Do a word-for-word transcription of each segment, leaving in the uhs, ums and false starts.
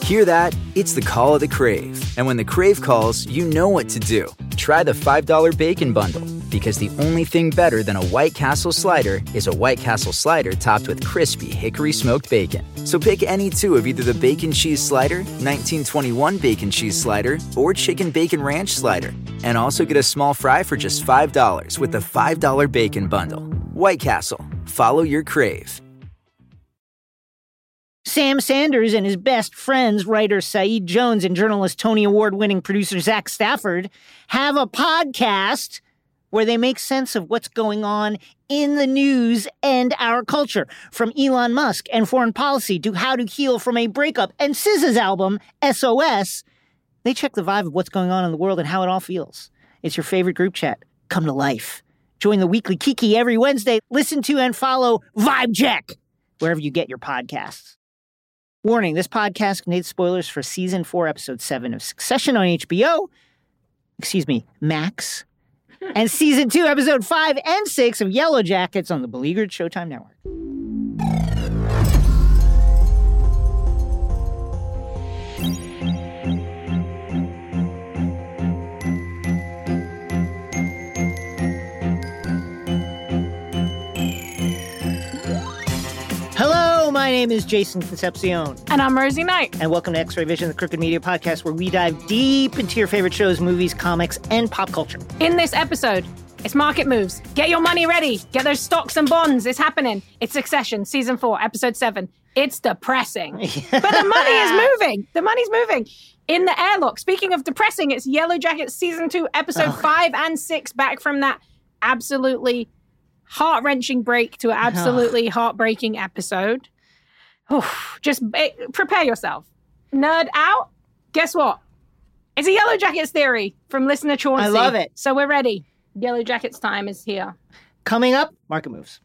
Hear that? It's the call of the Crave. And when the Crave calls, you know what to do. Try the five dollar Bacon Bundle, because the only thing better than a White Castle slider is a White Castle slider topped with crispy hickory smoked bacon. So pick any two of either the Bacon Cheese Slider, nineteen twenty-one Bacon Cheese Slider, or Chicken Bacon Ranch Slider. And also get a small fry for just five dollars with the five dollar Bacon Bundle. White Castle. Follow your Crave. Sam Sanders and his best friends, writer Saeed Jones and journalist Tony Award-winning producer Zach Stafford, have a podcast where they make sense of what's going on in the news and our culture. From Elon Musk and foreign policy to how to heal from a breakup and S Z A's album, S O S, they check the vibe of what's going on in the world and how it all feels. It's your favorite group chat come to life. Join the weekly Kiki every Wednesday. Listen to and follow Vibe Check wherever you get your podcasts. Warning, this podcast contains spoilers for Season four, Episode seven of Succession on H B O, excuse me, Max, and Season two, Episode five and six of Yellow Jackets on the beleaguered Showtime Network. My name is Jason Concepcion. And I'm Rosie Knight. And welcome to X-Ray Vision, the Crooked Media podcast, where we dive deep into your favorite shows, movies, comics, and pop culture. In this episode, it's market moves. Get your money ready. Get those stocks and bonds. It's happening. It's Succession, Season four, Episode seven. It's depressing. But the money is moving. The money's moving. In the airlock, speaking of depressing, it's Yellow Jackets, Season two, Episode oh. five and six, back from that absolutely heart-wrenching break to an absolutely oh. heartbreaking episode. Oof, just it, prepare yourself. Nerd out. Guess what? It's a Yellow Jackets theory from listener Chauncey. I love it. So we're ready. Yellow Jackets time is here. Coming up, market moves.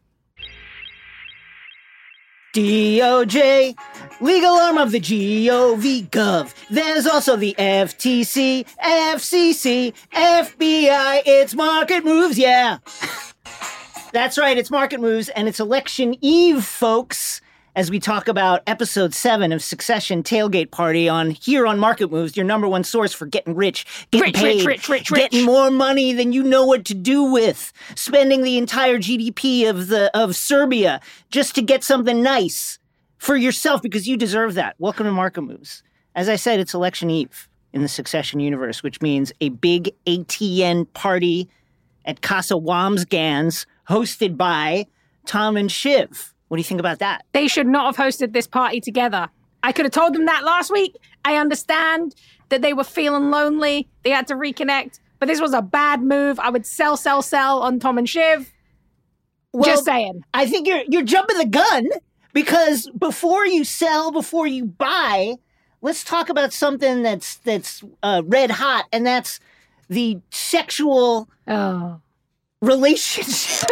D O J, legal arm of the G O V Gov. There's also the F T C, F C C, F B I. It's market moves, yeah. That's right, it's market moves, and it's election eve, folks. As we talk about episode seven of Succession Tailgate Party on here on Market Moves, your number one source for getting rich, getting rich, paid, rich, rich, rich, getting rich. more money than you know what to do with, spending the entire G D P of the of Serbia just to get something nice for yourself because you deserve that. Welcome to Market Moves. As I said, it's election eve in the Succession universe, which means a big A T N party at Casa Wamsgans hosted by Tom and Shiv. What do you think about that? They should not have hosted this party together. I could have told them that last week. I understand that they were feeling lonely. They had to reconnect. But this was a bad move. I would sell, sell, sell on Tom and Shiv. Well, just saying. I think you're you're jumping the gun because before you sell, before you buy, let's talk about something that's that's uh, red hot, and that's the sexual... Oh. relationship.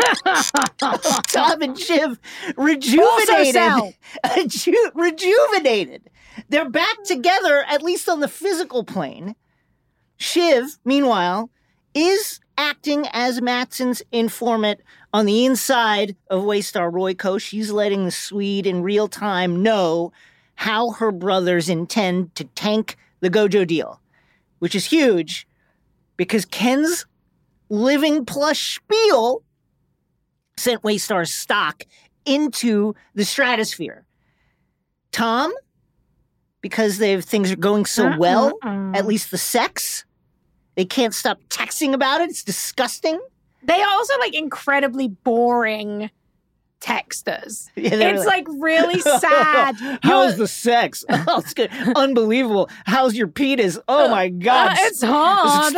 Tom and Shiv rejuvenated. Reju- rejuvenated. They're back together, at least on the physical plane. Shiv, meanwhile, is acting as Matsson's informant on the inside of Waystar Royco. She's letting the Swede in real time know how her brothers intend to tank the Gojo deal, which is huge because Ken's living plush spiel sent Waystar's stock into the stratosphere. Tom, because they've things are going so uh-uh, well, uh-uh. at least the sex, they can't stop texting about it. It's disgusting. They are also like incredibly boring texters. Yeah, it's like, like really sad. How's the sex? Oh, it's good. Unbelievable. How's your penis? Oh my God. Uh, it's hard.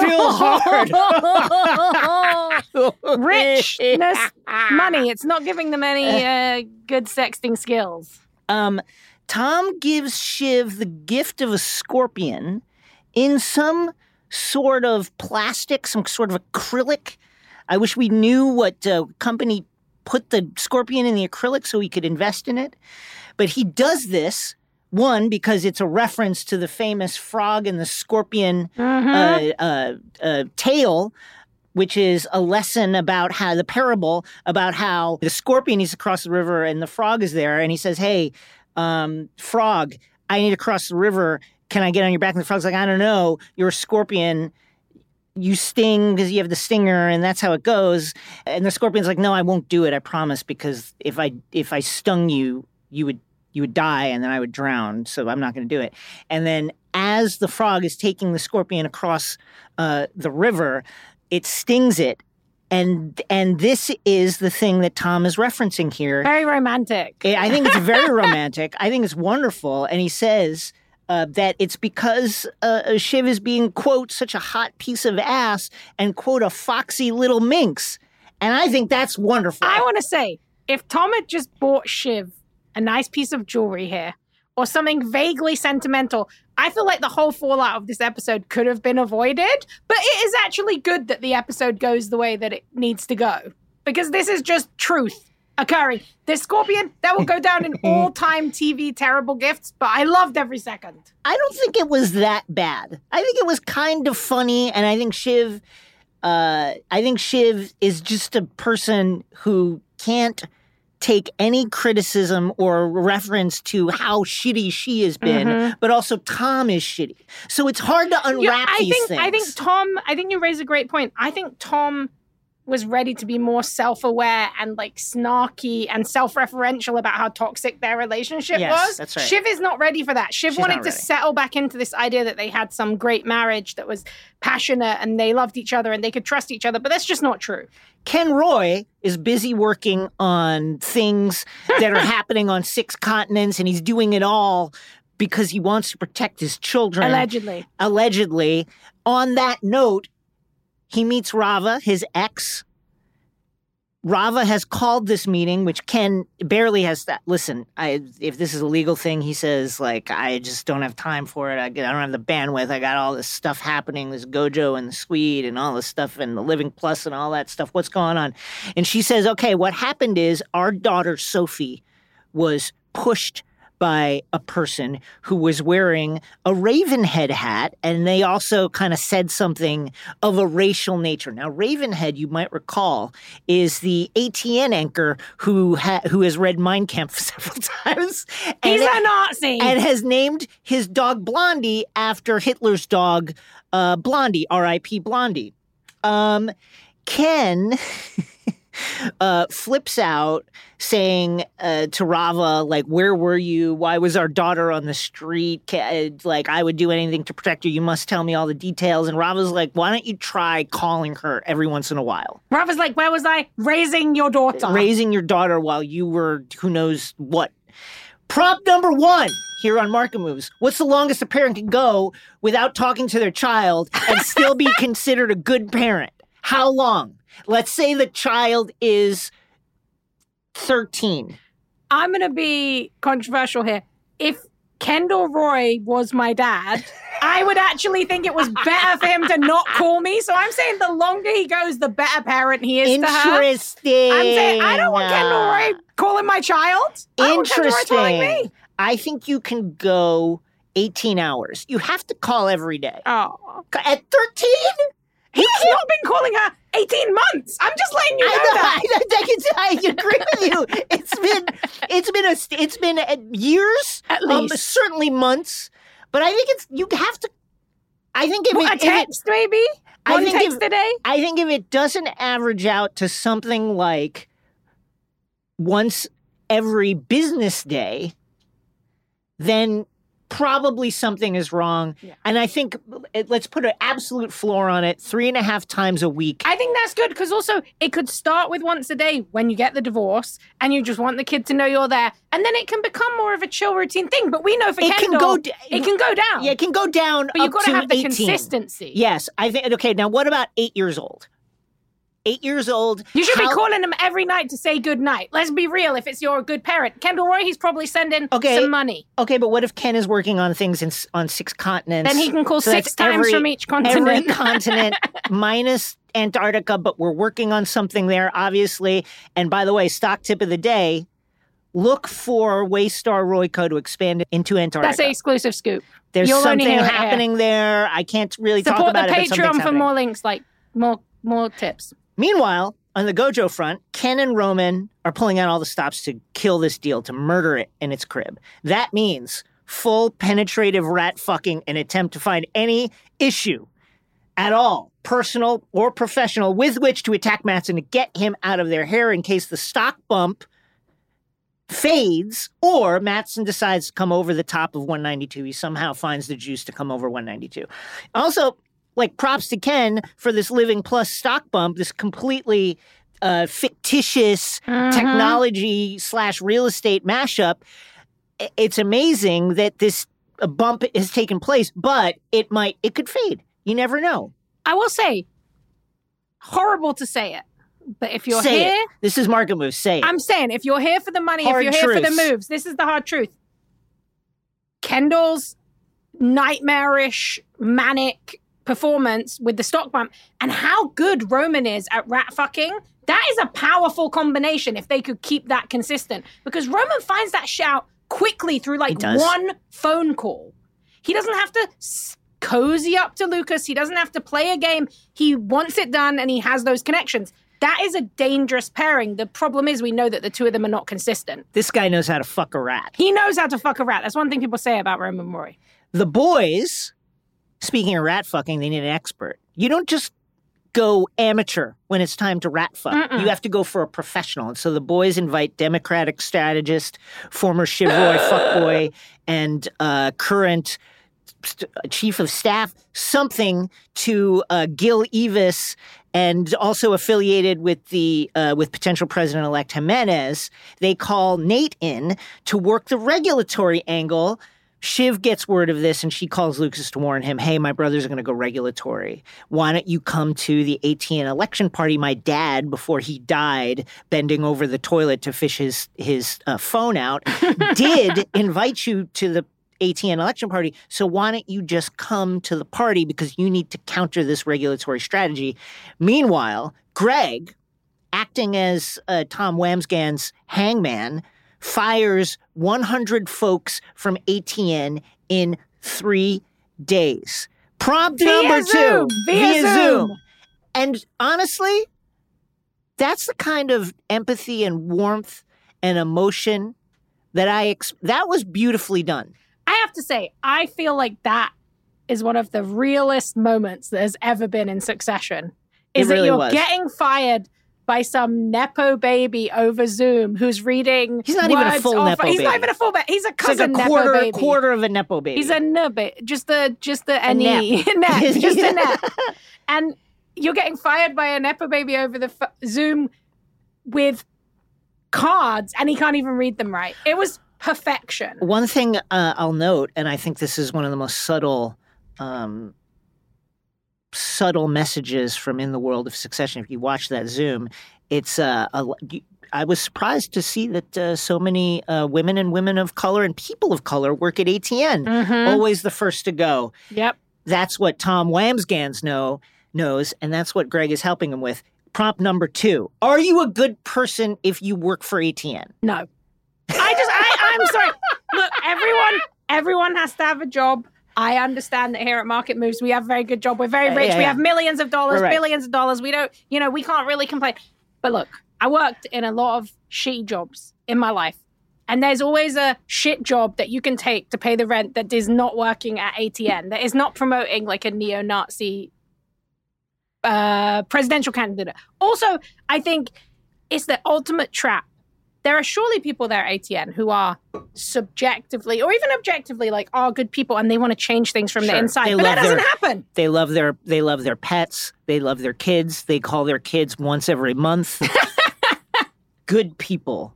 It's still hard. Richness, money. It's not giving them any uh, good sexting skills. Um, Tom gives Shiv the gift of a scorpion in some sort of plastic, some sort of acrylic. I wish we knew what uh, company put the scorpion in the acrylic so he could invest in it. But he does this, one, because it's a reference to the famous frog and the scorpion mm-hmm. uh, uh, uh, tale, which is a lesson about how, the parable about how the scorpion is across the river and the frog is there. And he says, hey, um, frog, I need to cross the river. Can I get on your back? And the frog's like, I don't know. You're a scorpion. You sting because you have the stinger, and that's how it goes. And the scorpion's like, no, I won't do it. I promise, because if I if I stung you, you would you would die, and then I would drown. So I'm not going to do it. And then as the frog is taking the scorpion across uh, the river, it stings it. And and this is the thing that Tom is referencing here. Very romantic. I think it's very romantic. I think it's wonderful. And he says uh, that it's because uh, Shiv is being, quote, such a hot piece of ass and, quote, a foxy little minx. And I think that's wonderful. I want to say, if Tom had just bought Shiv a nice piece of jewelry here or something vaguely sentimental, I feel like the whole fallout of this episode could have been avoided. But it is actually good that the episode goes the way that it needs to go, because this is just truth occurring. This scorpion, that will go down in all-time T V terrible gifts, but I loved every second. I don't think it was that bad. I think it was kind of funny, and I think Shiv, uh, I think Shiv is just a person who can't take any criticism or reference to how shitty she has been, mm-hmm. but also Tom is shitty. So it's hard to unwrap yeah, I these think, things. I think Tom, I think you raise a great point. I think Tom was ready to be more self-aware and like snarky and self-referential about how toxic their relationship yes, was. That's right. Shiv is not ready for that. Shiv She's wanted to settle back into this idea that they had some great marriage that was passionate and they loved each other and they could trust each other, but that's just not true. Ken Roy is busy working on things that are happening on six continents, and he's doing it all because he wants to protect his children. Allegedly. Allegedly. On that note, he meets Rava, his ex. Rava has called this meeting, which Ken barely has that. Listen, I, if this is a legal thing, he says, like, I just don't have time for it. I, I don't have the bandwidth. I got all this stuff happening, this Gojo and the Swede and all this stuff and the Living Plus and all that stuff. What's going on? And she says, okay, what happened is our daughter, Sophie, was pushed by a person who was wearing a Ravenhead hat, and they also kind of said something of a racial nature. Now, Ravenhead, you might recall, is the A T N anchor who ha- who has read Mein Kampf several times. He's a Nazi! And has named his dog Blondie after Hitler's dog, uh, Blondie, R I P Blondie. Um, Ken... Uh, flips out saying uh, to Rava, like, where were you? Why was our daughter on the street? Like, I would do anything to protect her. You must tell me all the details. And Rava's like, why don't you try calling her every once in a while? Rava's like, where was I? Raising your daughter. Raising your daughter while you were who knows what. Prompt number one here on Market Moves. What's the longest a parent can go without talking to their child and still be considered a good parent? How long? Let's say the child is thirteen. I'm going to be controversial here. If Kendall Roy was my dad, I would actually think it was better for him to not call me. So I'm saying the longer he goes, the better parent he is to her. Interesting. I'm saying I don't want Kendall Roy calling my child. I don't want Kendall Roy calling me. I think you can go eighteen hours. You have to call every day. Oh. At thirteen? He's not been calling her eighteen months. I'm just letting you know, I know that. I, I, I agree with you. It's been, it's been, a, it's been years, at least, um, certainly months. But I think it's you have to. I think if what, it, a text if it, maybe one I think text if, a day. I think if it doesn't average out to something like once every business day, then probably something is wrong. Yeah. And I think, let's put an absolute floor on it, three and a half times a week. I think that's good, because also it could start with once a day when you get the divorce and you just want the kid to know you're there. And then it can become more of a chill routine thing. But we know for it Kendall, can go d- it can go down. Yeah, it can go down. But you've got to have the eighteen. consistency. Yes. I think, okay, now what about eight years old? Eight years old. You should how, be calling him every night to say good night. Let's be real. If it's your good parent, Kendall Roy, he's probably sending okay, some money. Okay, but what if Ken is working on things in, on six continents? Then he can call so six times every, from each continent. Every continent minus Antarctica, but we're working on something there, obviously. And by the way, stock tip of the day: look for Waystar Royco to expand into Antarctica. That's an exclusive scoop. There's You'll something happening there. I can't really Support talk about the it. Patreon but for more links, like more more tips. Meanwhile, on the Gojo front, Ken and Roman are pulling out all the stops to kill this deal, to murder it in its crib. That means full penetrative rat fucking and attempt to find any issue at all, personal or professional, with which to attack Matsson to get him out of their hair in case the stock bump fades or Matsson decides to come over the top of one ninety-two. He somehow finds the juice to come over one ninety-two. Also, like, props to Ken for this Living Plus stock bump, this completely uh, fictitious mm-hmm. technology slash real estate mashup. It's amazing that this bump has taken place, but it might, it could fade. You never know. I will say, horrible to say it, but if you're say here... It. This is Market Moves, say it. I'm saying, if you're here for the money, hard if you're truth. here for the moves, this is the hard truth. Kendall's nightmarish, manic performance with the stock bump and how good Roman is at rat fucking, that is a powerful combination if they could keep that consistent. Because Roman finds that shit out quickly through like one phone call. He doesn't have to cozy up to Lucas. He doesn't have to play a game. He wants it done and he has those connections. That is a dangerous pairing. The problem is we know that the two of them are not consistent. This guy knows how to fuck a rat. He knows how to fuck a rat. That's one thing people say about Roman Roy. The boys, speaking of rat fucking, they need an expert. You don't just go amateur when it's time to rat fuck. Mm-mm. You have to go for a professional. And so the boys invite Democratic strategist, former Shiv Roy fuckboy, and uh, current st- chief of staff, something to uh, Gil Evis, and also affiliated with the uh, with potential President-elect Jimenez. They call Nate in to work the regulatory angle. Shiv gets word of this and she calls Lucas to warn him, hey, my brothers are going to go regulatory. Why don't you come to the A T N election party? My dad, before he died, bending over the toilet to fish his, his uh, phone out, did invite you to the A T N election party. So why don't you just come to the party because you need to counter this regulatory strategy. Meanwhile, Greg, acting as uh, Tom Wamsgand's hangman, fires one hundred folks from A T N in three days. Prompt via number Zoom, two. Via, via Zoom. Zoom. And honestly, that's the kind of empathy and warmth and emotion that I ex- that was beautifully done. I have to say, I feel like that is one of the realest moments that has ever been in Succession. Is it really that you're was. getting fired by some Nepo baby over Zoom who's reading He's not even a full off, Nepo he's baby. He's not even a full baby. He's a cousin it's like a Nepo quarter, baby. quarter of a Nepo baby. He's a nub, just the just the a ne, net, just a net. Yeah. And you're getting fired by a Nepo baby over the f- Zoom with cards, and he can't even read them right. It was perfection. One thing uh, I'll note, and I think this is one of the most subtle um, subtle messages from In the World of Succession. If you watch that Zoom, it's uh, a, I was surprised to see that uh, so many uh, women and women of color and people of color work at A T N. Mm-hmm. Always the first to go. Yep. That's what Tom Wamsgans know knows, and that's what Greg is helping him with. Prompt number two. Are you a good person if you work for A T N? No. I just, I, I'm sorry. Look, everyone, everyone has to have a job. I understand that here at Market Moves, we have a very good job. We're very rich. Yeah, yeah, we yeah. have millions of dollars, right. billions of dollars. We don't, you know, we can't really complain. But look, I worked in a lot of shitty jobs in my life. And there's always a shit job that you can take to pay the rent that is not working at A T N, that is not promoting like a neo-Nazi uh, presidential candidate. Also, I think it's the ultimate trap. There are surely people there at A T N who are subjectively or even objectively like are good people and they want to change things from Sure. the inside. They But that doesn't their, happen. They love their they love their pets. They love their kids. They call their kids once every month. Good people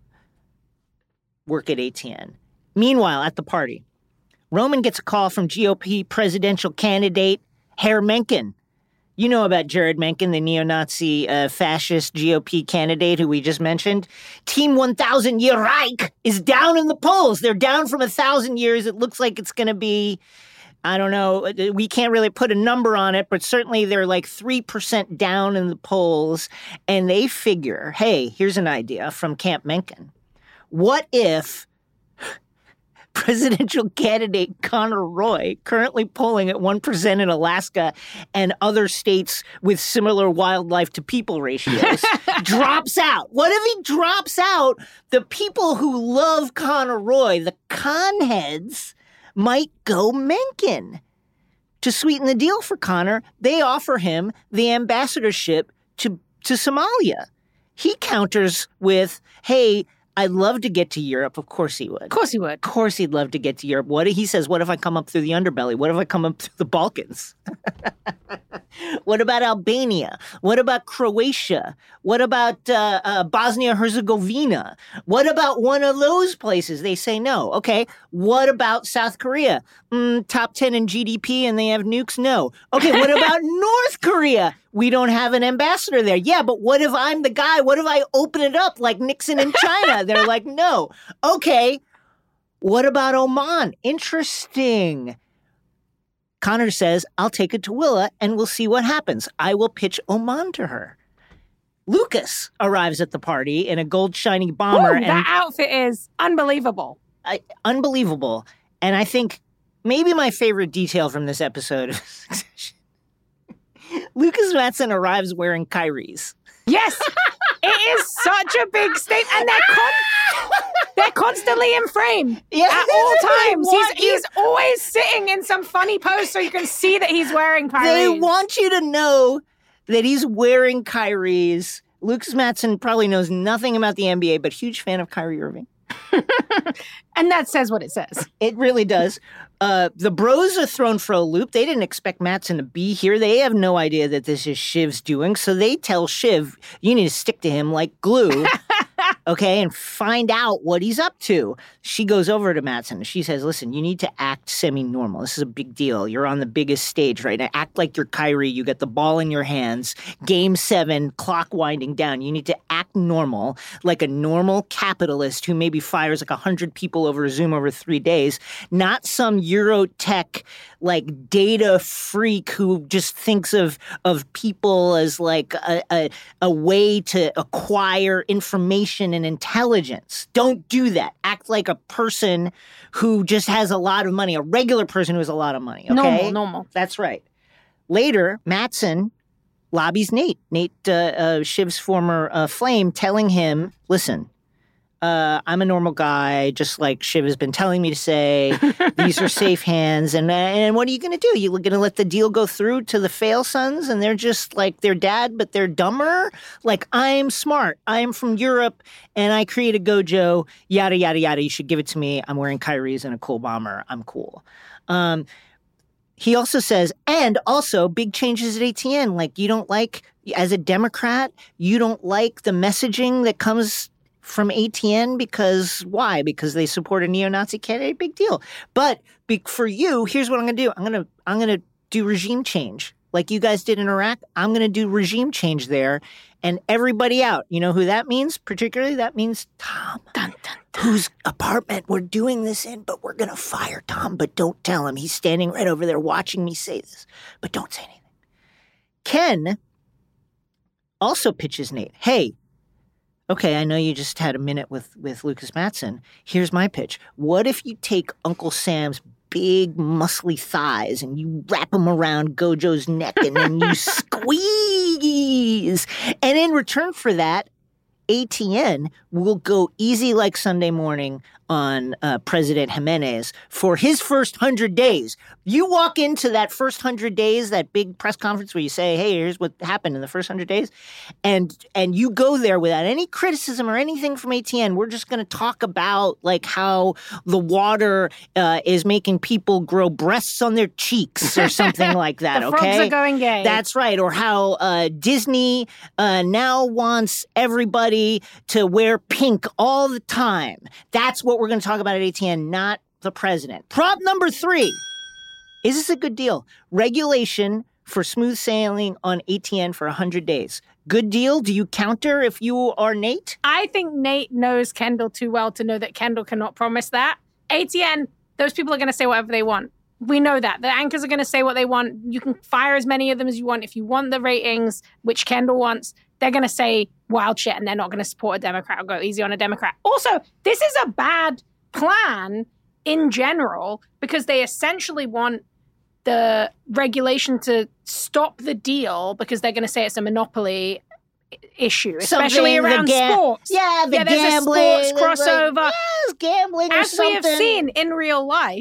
work at A T N. Meanwhile, at the party, Roman gets a call from G O P presidential candidate Herr Mencken. You know about Jared Mencken, the neo-Nazi uh, fascist G O P candidate who we just mentioned. Team one thousand Year Reich is down in the polls. They're down from one thousand years. It looks like it's going to be, I don't know, we can't really put a number on it, but certainly they're like three percent down in the polls. And they figure, hey, here's an idea from Camp Mencken. What if presidential candidate Connor Roy, currently polling at one percent in Alaska and other states with similar wildlife to people ratios, drops out? What if he drops out? The people who love Connor Roy, the con heads, might go Mencken. To sweeten the deal for Connor, they offer him the ambassadorship to, to Somalia. He counters with, hey, I'd love to get to Europe. Of course he would. Of course he would. Of course he'd love to get to Europe. What he says, what if I come up through the underbelly? What if I come up through the Balkans? What about Albania? What about Croatia? What about uh, uh, Bosnia-Herzegovina? What about one of those places? They say no. Okay, what about South Korea? Mm, top ten in G D P and they have nukes? No. Okay, what about North Korea? We don't have an ambassador there. Yeah, but what if I'm the guy? What if I open it up like Nixon in China? They're like, no. Okay, what about Oman? Interesting. Connor says, I'll take it to Willa and we'll see what happens. I will pitch Oman to her. Lucas arrives at the party in a gold shiny bomber. Ooh, and that outfit is unbelievable. I, unbelievable. And I think maybe my favorite detail from this episode of Succession. Lucas Matson arrives wearing Kyrie's. Yes, it is such a big statement, and they're con- they're constantly in frame Yeah, at all times. He's want you- he's always sitting in some funny pose, so you can see that he's wearing They Kyrie's. want you to know that he's wearing Kyrie's. Lucas Matson probably knows nothing about the N B A, but huge fan of Kyrie Irving. And that says what it says. It really does. Uh, the bros are thrown for a loop. They didn't expect Matson to be here. They have no idea that this is Shiv's doing. So they tell Shiv, you need to stick to him like glue, okay, and find out what he's up to. She goes over to Matson. She says, listen, you need to act semi-normal. This is a big deal. You're on the biggest stage right now. Act like you're Kyrie. You get the ball in your hands. Game seven, clock winding down. You need to act normal, like a normal capitalist who maybe fires like one hundred people over Zoom over three days, not some Eurotech, like, data freak who just thinks of of people as, like, a, a, a way to acquire information and intelligence. Don't do that. Act like a person who just has a lot of money, a regular person who has a lot of money, okay? Normal, normal. That's right. Later, Matson lobbies Nate, Nate, uh, uh, Shiv's former uh, flame, telling him, listen, Uh, I'm a normal guy, just like Shiv has been telling me to say. These are safe hands. And and what are you going to do? You're going to let the deal go through to the fail sons and they're just like their dad, but they're dumber? Like, I'm smart. I'm from Europe and I create a Gojo, yada, yada, yada. You should give it to me. I'm wearing Kyrie's and a cool bomber. I'm cool. Um, he also says, and also big changes at A T N. Like, you don't like, as a Democrat, you don't like the messaging that comes from A T N because why? Because they support a neo-Nazi candidate? Big deal. But be- for you, here's what I'm going to do. I'm going to I'm going to do regime change. Like you guys did in Iraq, I'm going to do regime change there and everybody out. You know who that means? Particularly, that means Tom, Dun, dun, dun. whose apartment we're doing this in, but we're going to fire Tom, but don't tell him. He's standing right over there watching me say this, but don't say anything. Ken also pitches Nate, hey, okay, I know you just had a minute with, with Lucas Matson. Here's my pitch. What if you take Uncle Sam's big, muscly thighs and you wrap them around Gojo's neck and then you squeeze? And in return for that, A T N will go easy like Sunday morning on uh, President Jimenez for his first hundred days. You walk into that first hundred days, that big press conference where you say, hey, here's what happened in the first hundred days. And and you go there without any criticism or anything from A T N. We're just going to talk about like how the water uh, is making people grow breasts on their cheeks or something like that, The okay? frogs are going gay. That's right. Or how uh, Disney uh, now wants everybody to wear pink all the time. That's what we're going to talk about at A T N, not the president. Prop number three. Is this a good deal? Regulation for smooth sailing on A T N for one hundred days. Good deal? Do you counter if you are Nate? I think Nate knows Kendall too well to know that Kendall cannot promise that. A T N, those people are going to say whatever they want. We know that. The anchors are going to say what they want. You can fire as many of them as you want. If you want the ratings, which Kendall wants, they're going to say wild shit and they're not going to support a Democrat or go easy on a Democrat. Also, this is a bad plan in general because they essentially want the regulation to stop the deal because they're going to say it's a monopoly issue, especially Something, the around ga- sports. Yeah, the yeah, there's gambling. a sports there's, like, crossover. yes, gambling or As we something. have seen in real life,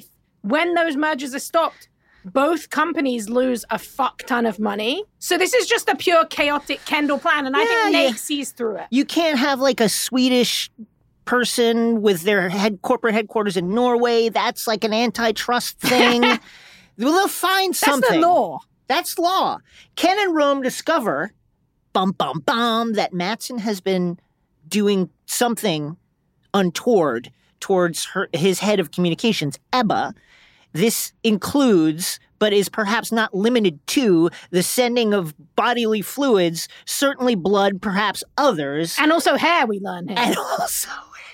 when those mergers are stopped, both companies lose a fuck ton of money. So this is just a pure chaotic Kendall plan, and I Yeah, think Nate yeah. sees through it. You can't have like a Swedish person with their head corporate headquarters in Norway. That's like an antitrust thing. Well, they'll find That's something. the law. That's law. Ken and Rome discover, bum, bum, bum, that Matsson has been doing something untoward towards her, his head of communications, Ebba. This includes, but is perhaps not limited to, the sending of bodily fluids, certainly blood, perhaps others. And also hair, we learn here. And also,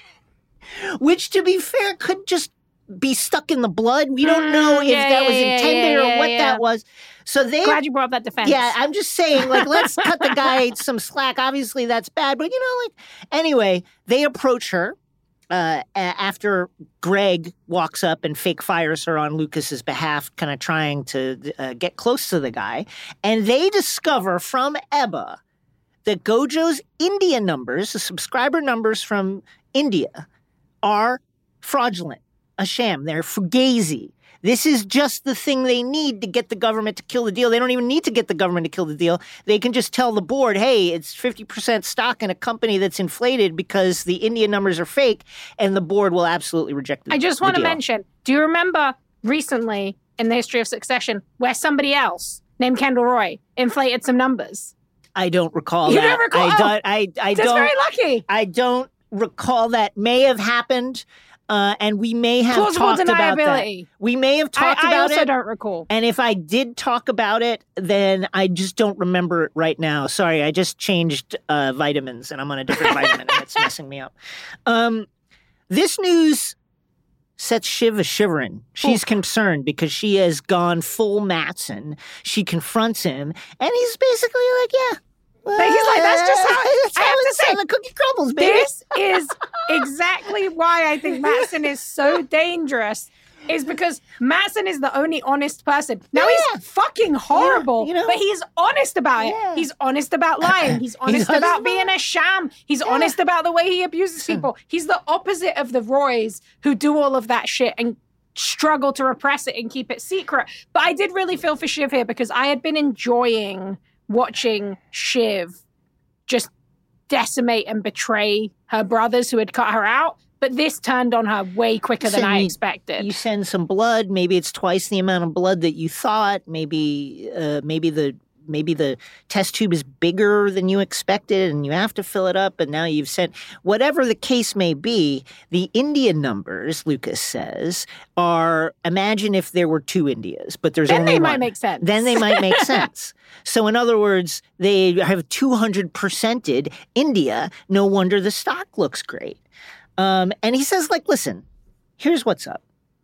which, to be fair, could just be stuck in the blood. We don't know Mm, if yeah, that was yeah, yeah, intended yeah, or yeah, what yeah. that was. So they, Glad you brought up that defense. yeah, I'm just saying, like, let's cut the guy some slack. Obviously, that's bad, but you know, like, anyway, they approach her uh, a- after Greg walks up and fake fires her on Lucas's behalf, kind of trying to uh, get close to the guy, and they discover from Ebba that Gojo's India numbers, the subscriber numbers from India, are fraudulent, a sham. They're fugazi. This is just the thing they need to get the government to kill the deal. They don't even need to get the government to kill the deal. They can just tell the board, hey, it's fifty percent stock in a company that's inflated because the India numbers are fake, and the board will absolutely reject the I just the want to deal. mention, do you remember recently in the history of Succession where somebody else named Kendall Roy inflated some numbers? I don't recall You that. don't recall? I Oh, don't. I, I That's don't. very lucky. I don't recall that. May have happened, uh, and we may have Plausible talked about that. deniability. We may have I, talked I about also it. don't recall. And if I did talk about it, then I just don't remember it right now. Sorry, I just changed uh, vitamins, and I'm on a different vitamin, and it's messing me up. Um, this news sets Shiv a shivering. She's concerned because she has gone full Matsson. She confronts him, and he's basically like, yeah. But he's like, that's just how- that's I how have to it's say, how the cookie crumbles, baby. This is exactly why I think Matsson is so dangerous. Is because Matsson is the only honest person. Now Yeah. he's fucking horrible, Yeah, you know. but he's honest about it. Yeah. He's honest about lying. He's honest honest about about being a sham. He's honest about the way he abuses people. He's the opposite of the Roys who do all of that shit and struggle to repress it and keep it secret. But I did really feel for Shiv here because I had been enjoying watching Shiv just decimate and betray her brothers who had cut her out. But this turned on her way quicker than Listen, I you- expected. You send some blood. Maybe it's twice the amount of blood that you thought. Maybe, uh, maybe the maybe the test tube is bigger than you expected, and you have to fill it up. And now you've sent whatever the case may be. The India numbers, Lucas says, are imagine if there were two Indias, but there's Then only they one. might make sense. Then they might make sense. So, in other words, they have two hundred percented India. No wonder the stock looks great. Um, and he says, like, listen, here's what's up.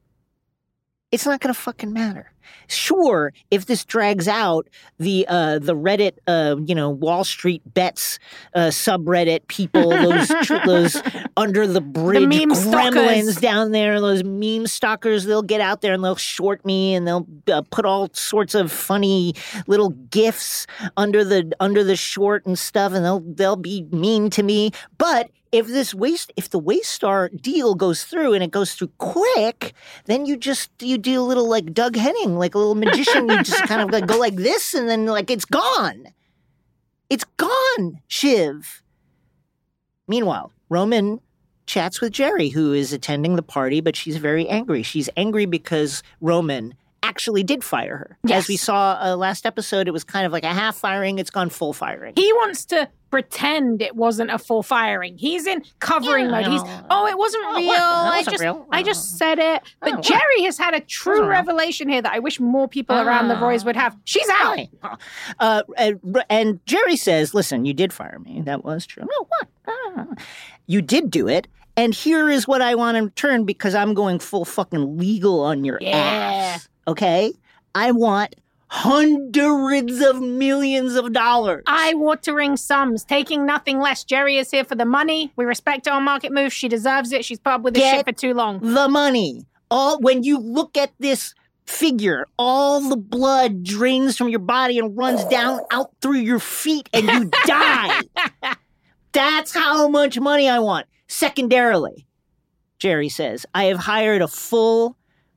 It's not going to fucking matter. Sure, if this drags out, the uh, the Reddit, uh, you know, Wall Street bets uh, subreddit people, those those under the bridge meme gremlins stalkers. down there, those meme stalkers, they'll get out there and they'll short me and they'll uh, put all sorts of funny little gifs under the under the short and stuff, and they'll they'll be mean to me. But if this waste, if the Waystar deal goes through and it goes through quick, then you just you do a little like Doug Henning, like a little magician. You just kind of like go like this, and then like it's gone. It's gone, Shiv. Meanwhile, Roman chats with Jerry, who is attending the party, but she's very angry. She's angry because Roman actually did fire her. Yes. As we saw uh, last episode, it was kind of like a half firing. It's gone full firing. He wants to pretend it wasn't a full firing. He's in covering Yeah, mode. He's, no. oh, it wasn't Oh, real. what? That I wasn't just, real. I just said it. But Oh, what? Jerry has had a true Wasn't real. revelation here that I wish more people around the Ah. Roys would have. She's out. Fine. Uh, and, and Jerry says, listen, you did fire me. That was true. No, what? Ah. You did do it. And here is what I want in return because I'm going full fucking legal on your Yeah. ass. Okay? I want hundreds of millions of dollars. Eye-watering sums, taking nothing less. Jerry is here for the money. We respect her on market moves. She deserves it. She's put up with this Get shit for too long. the money. All when you look at this figure, all the blood drains from your body and runs down out through your feet and you die. That's how much money I want. Secondarily, Jerry says, I have hired a full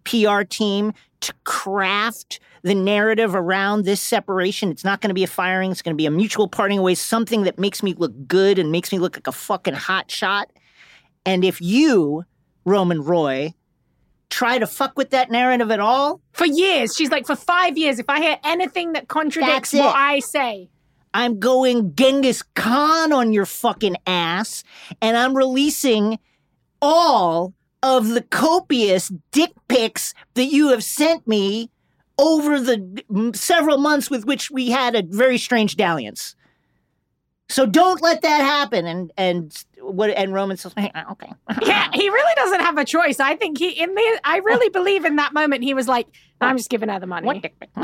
P R team to craft the narrative around this separation. It's not going to be a firing. It's going to be a mutual parting away, something that makes me look good and makes me look like a fucking hot shot. And if you, Roman Roy, try to fuck with that narrative at all... For years. She's like, for five years, if I hear anything that contradicts what I say... I'm going Genghis Khan on your fucking ass, and I'm releasing all of the copious dick pics that you have sent me over the several months with which we had a very strange dalliance. So don't let that happen. And and what and Roman says, hey, okay. Yeah, he really doesn't have a choice. I think he in the I really believe in that moment he was like, I'm just giving her the money. What dick pic?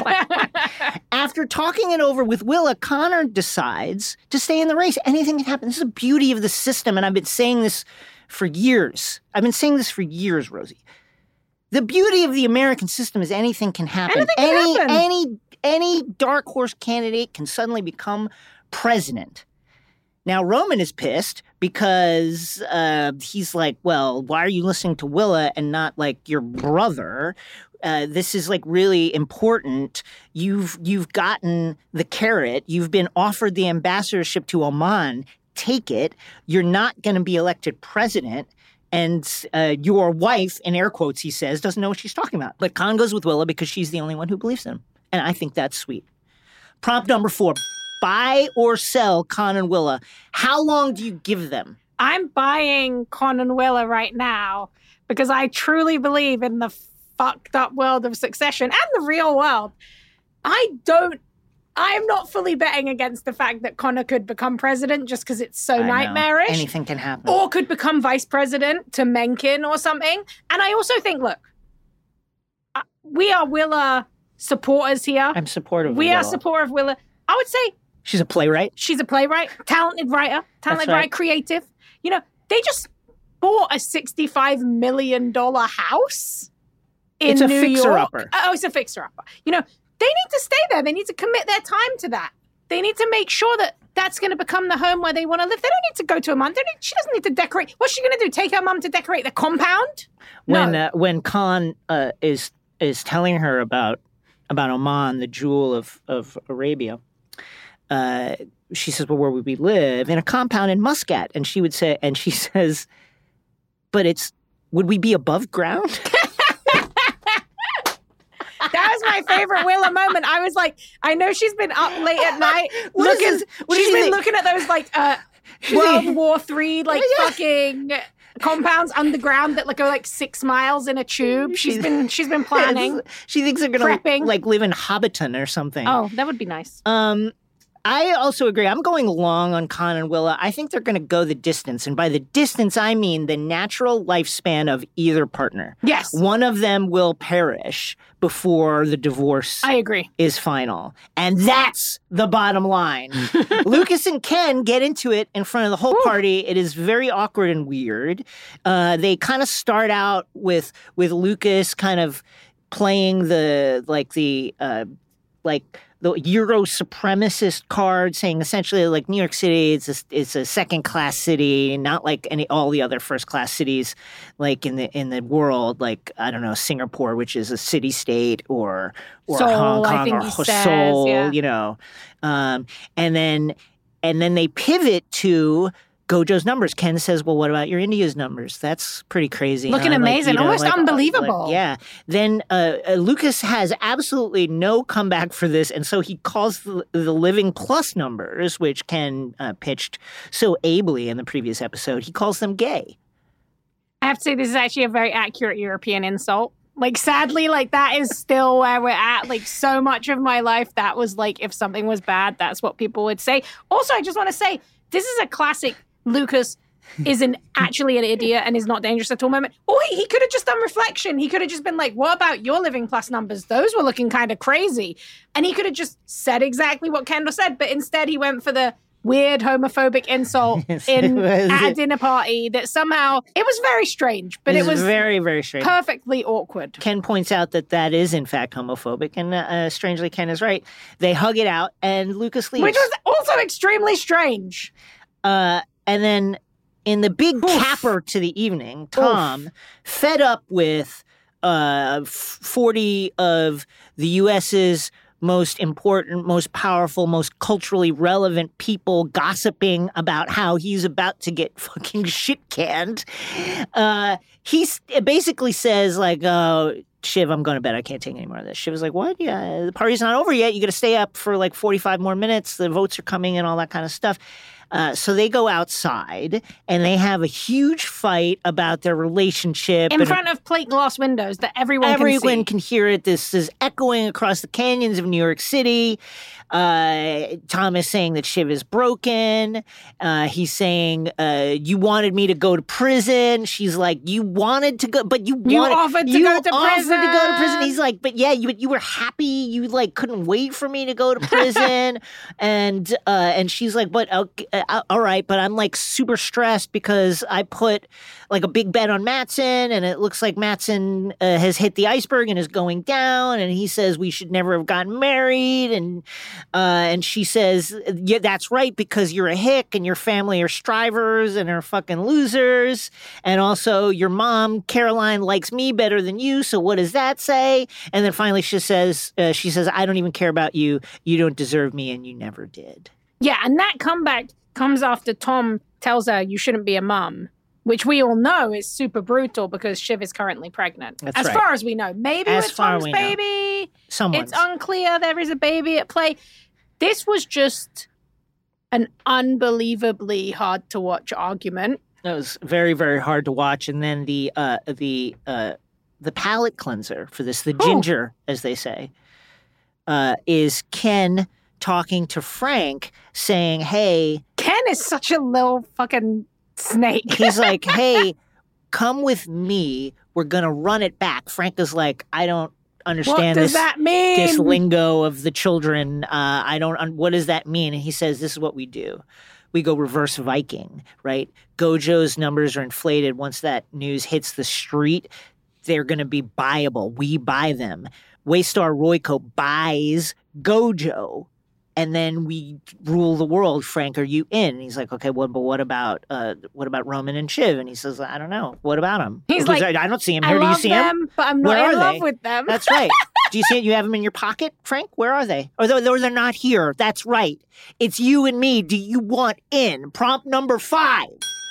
After talking it over with Willa, Connor decides to stay in the race. Anything can happen. This is the beauty of the system, and I've been saying this for years. I've been saying this for years, Rosie. The beauty of the American system is anything can happen. Anything can any happen. any any dark horse candidate can suddenly become president. Now, Roman is pissed because uh, he's like, well, why are you listening to Willa and not like your brother? Uh, this is like really important. You've you've gotten the carrot. You've been offered the ambassadorship to Oman. Take it. You're not going to be elected president. And uh, your wife, in air quotes, he says, doesn't know what she's talking about. But Khan goes with Willa because she's the only one who believes in him. And I think that's sweet. Prompt number four. Buy or sell Khan and Willa. How long do you give them? I'm buying Con and Willa right now because I truly believe in the fucked up world of Succession and the real world. I don't, I'm not fully betting against the fact that Connor could become president just because it's so I know. nightmarish. Anything can happen. Or could become vice president to Mencken or something. And I also think, look, uh, we are Willa supporters here. I'm supportive of We Willa. are supportive of Willa. I would say She's a playwright. she's a playwright, talented writer, talented right. writer, creative. You know, they just bought a sixty-five million dollars house in It's a New York. fixer-upper. Oh, it's a fixer-upper. You know, they need to stay there. They need to commit their time to that. They need to make sure that that's going to become the home where they want to live. They don't need to go to a mum. They don't, she doesn't need to decorate. What's she going to do? Take her mum to decorate the compound? When no. uh, when Khan uh, is is telling her about about Oman, the jewel of of Arabia, uh, she says, "Well, where would we live? In a compound in Muscat." And she would say, and she says, "But it's would we be above ground?" That was my favorite Willa moment. I was like, I know she's been up late at night. What looking, is this- what she's does she been think? looking at those like uh, World War Three like Yeah. fucking compounds underground that like go like six miles in a tube. She's been she's been planning. She thinks they're gonna Prepping. like live in Hobbiton or something. Oh, that would be nice. Um, I also agree. I'm going long on Khan and Willa. I think they're going to go the distance. And by the distance, I mean the natural lifespan of either partner. Yes, One of them will perish before the divorce I agree. is final. And that's the bottom line. Lucas and Ken get into it in front of the whole party. It is very awkward and weird. Uh, they kind of start out with with Lucas kind of playing the, like the, uh, like, the Euro supremacist card, saying essentially like New York City is a, it's a second class city, not like any all the other first class cities like in the in the world, like I don't know Singapore, which is a city state, or or Seoul, Hong I Kong, think or he Ho- says, Seoul, yeah. you know, um, and then and then they pivot to Gojo's numbers. Ken says, "Well, what about your India's numbers? That's pretty crazy. Looking huh? Like, amazing, you know, almost like, uh, unbelievable." like, yeah." Then uh, uh, Lucas has absolutely no comeback for this, and so he calls the, the Living Plus numbers, which Ken uh, pitched so ably in the previous episode. He calls them gay. I have to say this is actually a very accurate European insult. Like, sadly, like, that is still where we're at. Like, so much of my life, that was like, if something was bad, that's what people would say. Also, I just want to say, this is a classic Lucas isn't actually an idiot and is not dangerous at all moment. Or he, he could have just done reflection. He could have just been like, what about your Living Plus numbers? Those were looking kind of crazy. And he could have just said exactly what Kendall said, but instead he went for the weird homophobic insult Yes, in it was. at a dinner party that somehow, it was very strange, but it was very, very strange. perfectly awkward. Ken points out that that is, in fact, homophobic, and uh, strangely, Ken is right. They hug it out, and Lucas leaves. Which was also extremely strange. Uh, and then in the big capper to the evening, Tom, fed up with uh, forty of the U S's most important, most powerful, most culturally relevant people gossiping about how he's about to get fucking shit canned. Uh, he basically says, like, uh, Shiv, I'm going to bed. I can't take any more of this. Shiv is like, what? Yeah, the party's not over yet. You got to stay up for like forty-five more minutes. The votes are coming and all that kind of stuff. Uh, so they go outside and they have a huge fight about their relationship. In and front of plate glass windows that everyone, everyone can see. can hear it. This is echoing across the canyons of New York City. Uh, Tom is saying that Shiv is broken. Uh, he's saying, uh, you wanted me to go to prison. She's like, you wanted to go, but you, You wanted, offered to you go to offered prison. to go to prison. He's like, but yeah, you you were happy. You like couldn't wait for me to go to prison. and uh, and she's like, but okay, uh, all right, but I'm like super stressed because I put like a big bet on Matsson, and it looks like Matsson uh, has hit the iceberg and is going down. And he says we should never have gotten married. And uh, and she says, yeah, that's right, because you're a hick and your family are strivers and are fucking losers. And also your mom, Caroline, likes me better than you. So what does that say? And then finally she says, uh, she says, I don't even care about you. You don't deserve me, and you never did. Yeah, and that comeback comes after Tom tells her you shouldn't be a mum, which we all know is super brutal because Shiv is currently pregnant. That's as right. far as we know. Maybe As with far Tom's we know. baby. Someone's. It's unclear. There is a baby at play. This was just an unbelievably hard to watch argument. It was very, very hard to watch. And then the uh, the uh, the palate cleanser for this, the ginger, as they say, uh, is Ken talking to Frank, saying, "Hey." Ken is such a little fucking snake. He's like, "Hey, come with me. We're gonna run it back." Frank is like, "I don't understand what does this." that mean? This lingo of the children, uh, I don't. Un- what does that mean? And he says, "This is what we do. We go reverse Viking, right? Gojo's numbers are inflated. Once that news hits the street, they're going to be buyable. We buy them. Waystar Royco buys Gojo, and then we rule the world. Frank, are you in?" And he's like, "Okay, well, but what about uh, what about Roman and Shiv?" And he says, "I don't know. What about him?" He's Because like, I, I don't see him I here. Do you love see them, him? but I'm not Where in are love they? with them. That's right. Do you see it? You have them in your pocket, Frank? Where are they? Or they're, they're not here. That's right. It's you and me. Do you want in? Prompt number five.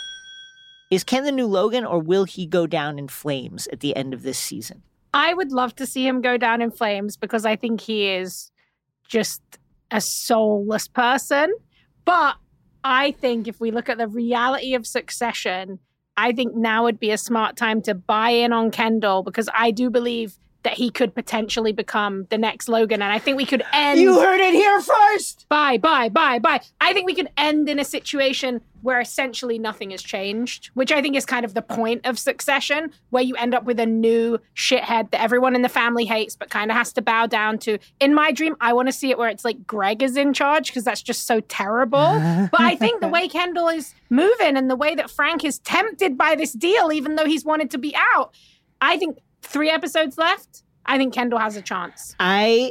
Is Ken the new Logan, or will he go down in flames at the end of this season? I would love to see him go down in flames because I think he is just a soulless person. But I think if we look at the reality of Succession, I think now would be a smart time to buy in on Kendall because I do believe that he could potentially become the next Logan. And I think we could end... You heard it here first! Bye, bye, bye, bye. I think we could end in a situation where essentially nothing has changed, which I think is kind of the point of Succession, where you end up with a new shithead that everyone in the family hates but kind of has to bow down to. In my dream, I want to see it where it's like Greg is in charge because that's just so terrible. But I think the way Kendall is moving and the way that Frank is tempted by this deal, even though he's wanted to be out, I think three episodes left, I think Kendall has a chance. I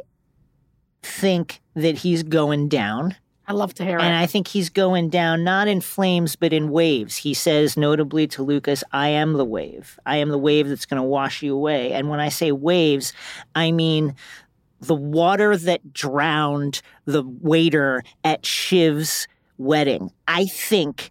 think that he's going down. I love to hear And it. I think he's going down not in flames, but in waves. He says, notably to Lucas, I am the wave. I am the wave that's going to wash you away. And when I say waves, I mean the water that drowned the waiter at Shiv's wedding. I think,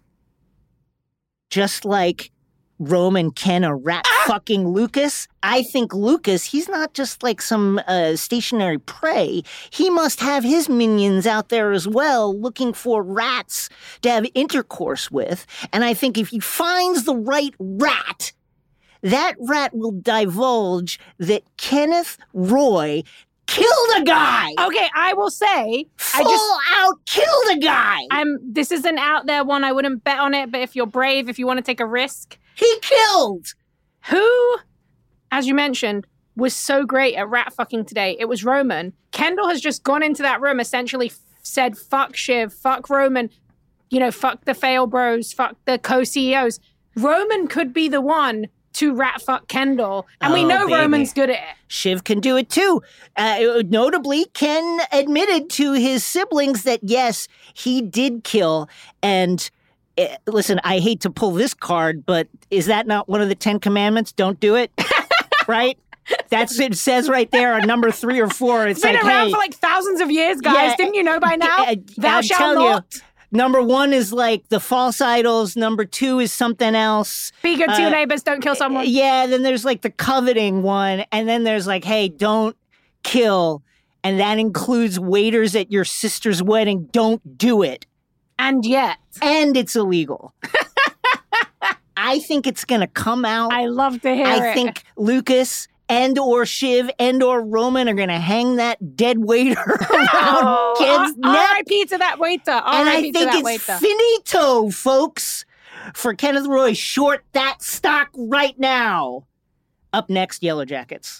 just like Rome and Ken are rat fucking Lucas, I think Lucas, he's not just like some uh, stationary prey. He must have his minions out there as well, looking for rats to have intercourse with. And I think if he finds the right rat, that rat will divulge that Kenneth Roy killed a guy. Okay, I will say, Full I just out killed a guy. I'm this is an out there one. I wouldn't bet on it, but if you're brave, if you want to take a risk, He killed. who, as you mentioned, was so great at rat fucking today? It was Roman. Kendall has just gone into that room, essentially f- said, fuck Shiv, fuck Roman, you know, fuck the fail bros, fuck the co-C E Os. Roman could be the one to rat fuck Kendall, and we Oh, know baby. Roman's good at it. Shiv can do it too. Uh, notably, Ken admitted to his siblings that, yes, he did kill. And uh, listen, I hate to pull this card, but is that not one of the Ten Commandments? Don't do it, right? That's it says right there on number three or four. It's, it's been like, around hey, for like thousands of years, guys. yeah, Didn't you know by now? uh, Thou I'm shalt telling not. you, number one is like the false idols. Number two is something else. Be good to Uh, your neighbors. Don't kill someone. Yeah, then there's like the coveting one. And then there's like, hey, don't kill. And that includes waiters at your sister's wedding. Don't do it. And yet. And it's illegal. I think it's going to come out. I love to hear I it. think Lucas and or Shiv and or Roman are going to hang that dead waiter around Oh, kids' R- neck. R I P to that waiter. And R I I P to think that it's waiter. finito, folks, for Kenneth Roy. Short that stock right now. Up next, Yellow Jackets.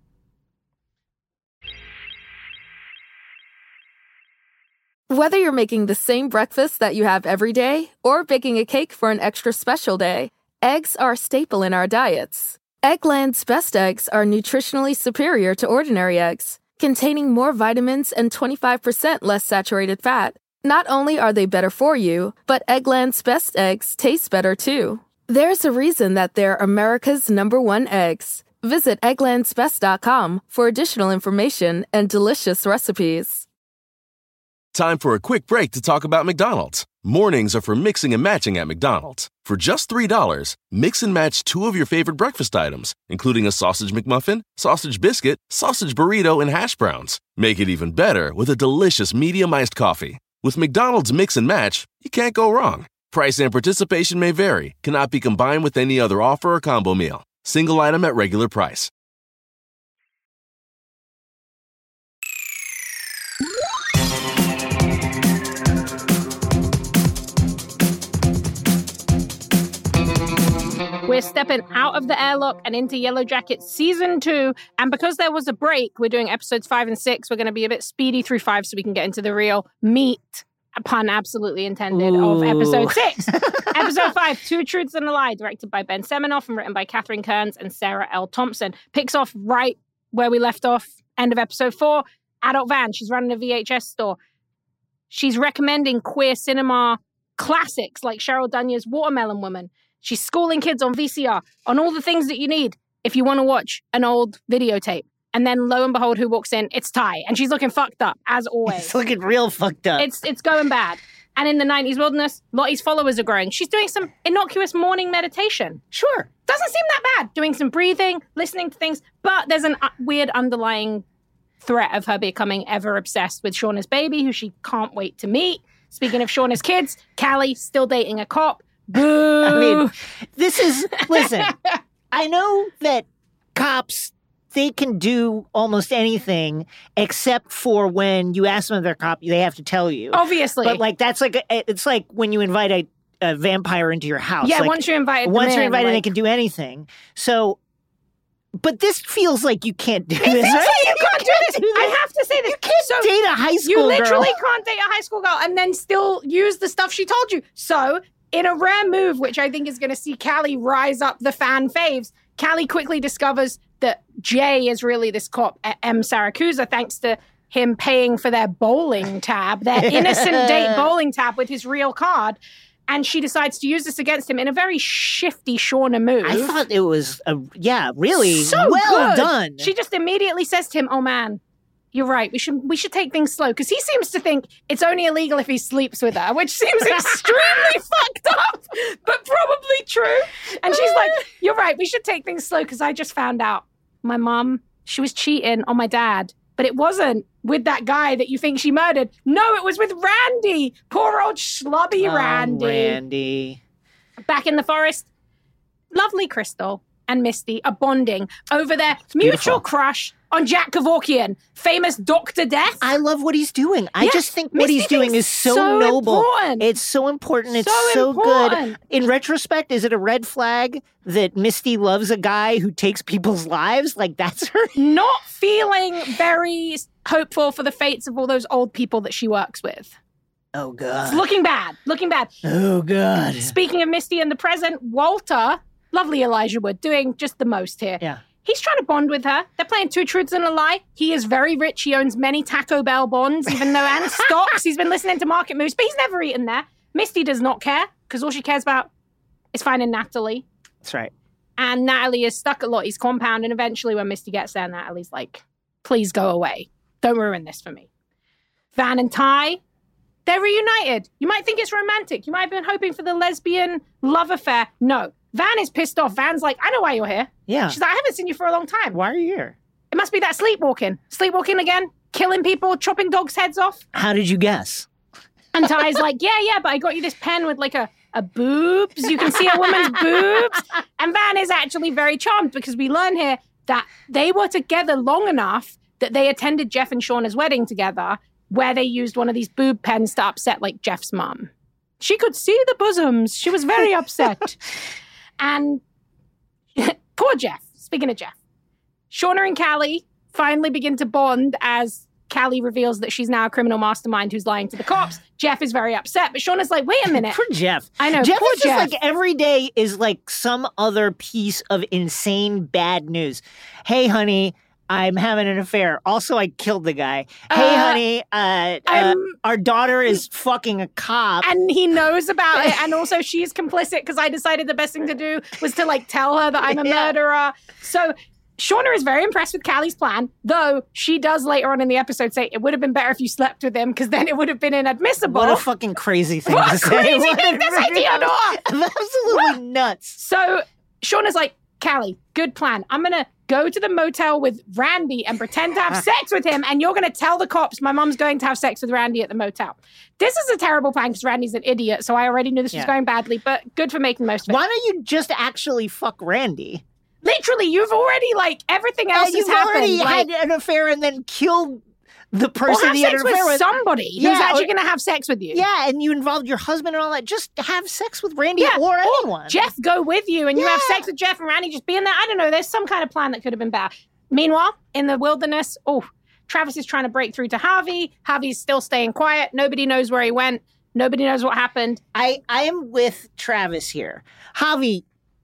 Whether you're making the same breakfast that you have every day or baking a cake for an extra special day, eggs are a staple in our diets. Eggland's best eggs are nutritionally superior to ordinary eggs, containing more vitamins and twenty-five percent less saturated fat. Not only are they better for you, but Eggland's best eggs taste better too. There's a reason that they're America's number one eggs. Visit egglands best dot com for additional information and delicious recipes. Time for a quick break to talk about McDonald's. Mornings are for mixing and matching at McDonald's. For just three dollars, mix and match two of your favorite breakfast items, including a sausage McMuffin, sausage biscuit, sausage burrito, and hash browns. Make it even better with a delicious medium iced coffee. With McDonald's Mix and Match, you can't go wrong. Price and participation may vary, cannot be combined with any other offer or combo meal. Single item at regular price. We're stepping out of the airlock and into Yellow Jackets season two. And because there was a break, we're doing episodes five and six. We're going to be a bit speedy through five so we can get into the real meat, a pun absolutely intended, Ooh. of episode six. Episode five, Two Truths and a Lie, directed by Ben Seminoff and written by Catherine Kearns and Sarah L. Thompson. Picks off right where we left off, end of episode four. Adult Van, she's running a V H S store. She's recommending queer cinema classics like Cheryl Dunye's Watermelon Woman. She's schooling kids on V C R, on all the things that you need if you want to watch an old videotape. And then lo and behold, who walks in? It's Ty. And she's looking fucked up, as always. It's looking real fucked up. It's it's going bad. And in the nineties wilderness, Lottie's followers are growing. She's doing some innocuous morning meditation. Sure. Doesn't seem that bad. Doing some breathing, listening to things. But there's an uh, weird underlying threat of her becoming ever obsessed with Shauna's baby, who she can't wait to meet. Speaking of Shauna's kids, Callie still dating a cop. Boo! I mean, this is, listen, I know that cops, they can do almost anything except for when you ask them if they're a cop, they have to tell you. Obviously. But like, that's like, a, it's like when you invite a, a vampire into your house. Yeah, like, once you're invited Once them you're in, invited, like, they can do anything. So, but this feels like you can't do It this. feels right? like you can't do this. I have to say this. You can't So date a high school You literally girl. can't date a high school girl and then still use the stuff she told you. So, in a rare move, which I think is going to see Callie rise up the fan faves, Callie quickly discovers that Jay is really this cop at M. Saracusa, thanks to him paying for their bowling tab, their innocent date bowling tab with his real card. And she decides to use this against him in a very shifty Shauna move. I thought it was, a, yeah, really so well good. done. She just immediately says to him, "Oh man, you're right. We should we should take things slow," because he seems to think it's only illegal if he sleeps with her, which seems extremely fucked up, but probably true. And she's like, "You're right. We should take things slow because I just found out my mom, she was cheating on my dad, but it wasn't with that guy that you think she murdered. No, it was with Randy. Poor old schlubby Oh, Randy." Randy. Back in the forest, lovely Crystal and Misty are bonding over their mutual beautiful. crush on Jack Kevorkian, famous Doctor Death. I love what he's doing. I Yes, just think what Misty he's doing thinks is so, so noble. important. It's so important. It's So so, important. good. In retrospect, is it a red flag that Misty loves a guy who takes people's lives? Like, that's her. Not feeling very hopeful for the fates of all those old people that she works with. Oh, It's God. looking bad, looking bad. Oh, God. Speaking of Misty in the present, Walter, lovely Elijah Wood, doing just the most here. Yeah. He's trying to bond with her. They're playing Two Truths and a Lie. He is very rich. He owns many Taco Bell bonds, even though, and stocks. He's been listening to market moves, but he's never eaten there. Misty does not care, because all she cares about is finding Natalie. That's right. And Natalie is stuck at Lottie's compound. And eventually when Misty gets there, Natalie's like, please go away. Don't ruin this for me. Van and Ty, they're reunited. You might think it's romantic. You might have been hoping for the lesbian love affair. No. Van is pissed off. Van's like, I know why you're here. Yeah. She's like, I haven't seen you for a long time. Why are you here? It must be that sleepwalking. Sleepwalking again? Killing people? Chopping dogs' heads off? How did you guess? And Ty's like, yeah, yeah, but I got you this pen with like a, a boobs. You can see a woman's boobs. And Van is actually very charmed because we learn here that they were together long enough that they attended Jeff and Shauna's wedding together where they used one of these boob pens to upset like Jeff's mum. She could see the bosoms. She was very upset. And poor Jeff, speaking of Jeff, Shauna and Callie finally begin to bond as Callie reveals that she's now a criminal mastermind who's lying to the cops. Jeff is very upset, but Shauna's like, wait a minute. Poor Jeff. I know, Jeff poor is just Jeff. like every day is like some other piece of insane bad news. Hey, honey, I'm having an affair. Also, I killed the guy. Hey, Uh, honey, uh, uh, our daughter is fucking a cop. And he knows about it. And also she's complicit because I decided the best thing to do was to like tell her that I'm a Yeah. murderer. So Shauna is very impressed with Callie's plan, though she does later on in the episode say it would have been better if you slept with him because then it would have been inadmissible. What a fucking crazy thing What to a say. crazy What thing a to say, Theodore! Absolutely nuts. So Shauna's like, Callie, good plan. I'm going to go to the motel with Randy and pretend to have sex with him, and you're going to tell the cops my mom's going to have sex with Randy at the motel. This is a terrible plan because Randy's an idiot, so I already knew this was Yeah. going badly, but good for making the most of it. Why don't you just actually fuck Randy? Literally, you've already, like, everything else And has you've already happened. Like, had an affair and then killed the or person have you had sex an affair with with. somebody who's Yeah, actually or- going to have sex with you. Yeah, and you involved your husband and all that. Just have sex with Randy Yeah, or anyone. Jeff go with you and you have Yeah. sex with Jeff and Randy just being there. I don't know. There's some kind of plan that could have been bad. Meanwhile, in the wilderness, oh, Travis is trying to break through to Harvey. Harvey's still staying quiet. Nobody knows where he went. Nobody knows what happened. I, I am with Travis here. Javi,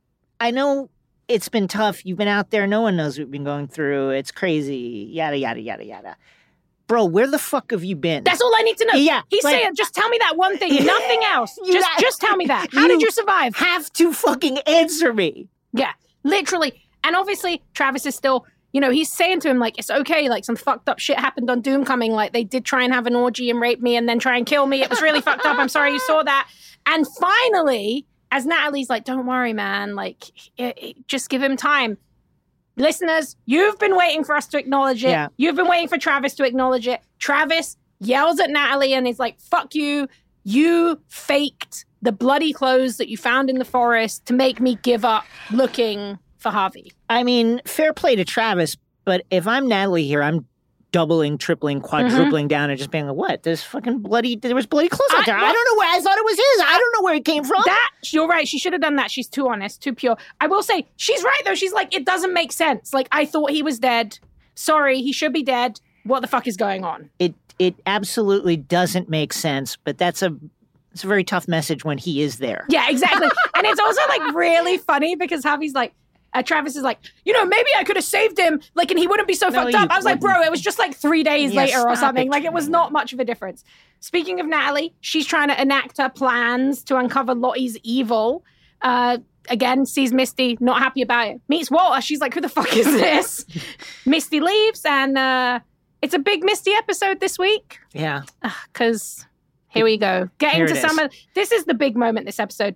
I know it's been tough. You've been out there. No one knows what we've been going through. It's crazy. Yada, yada, yada, yada. Bro, where the fuck have you been? That's all I need to know. Yeah, He's like- saying, just tell me that one thing, nothing else. You Just, got- just tell me that. How did You- you survive? have to fucking answer me. Yeah, literally. And obviously, Travis is still, you know, he's saying to him, like, it's okay. Like, some fucked up shit happened on Doomcoming. Like, they did try and have an orgy and rape me and then try and kill me. It was really fucked up. I'm sorry you saw that. And finally, as Natalie's like, don't worry, man. Like, it, it, just give him time. Listeners, you've been waiting for us to acknowledge it. Yeah. You've been waiting for Travis to acknowledge it. Travis yells at Natalie and is like, fuck you. You faked the bloody clothes that you found in the forest to make me give up looking for Harvey. I mean, fair play to Travis, but if I'm Natalie here, I'm doubling, tripling, quadrupling down and just being like, what? There's fucking bloody, there was bloody clothes I- out there. I well- don't know where, I thought it was his. I don't know where it came from. That, you're right. She should have done that. She's too honest, too pure. I will say, she's right, though. She's like, it doesn't make sense. Like, I thought he was dead. Sorry, he should be dead. What the fuck is going on? It it absolutely doesn't make sense, but that's a it's a very tough message when he is there. Yeah, exactly. And it's also, like, really funny because Javi's like, uh, Travis is like, you know, maybe I could have saved him, like, and he wouldn't be so No, fucked you up. I was like, bro, wouldn't. it was just like three days Yeah, later or stop something. it. Like, it was not much of a difference. Speaking of Natalie, she's trying to enact her plans to uncover Lottie's evil. Uh, again, sees Misty, not happy about it. Meets Walter. She's like, who the fuck is this? Misty leaves, and uh, it's a big Misty episode this week. Yeah. Because here we go. Getting Here to it some is. of this is the big moment this episode.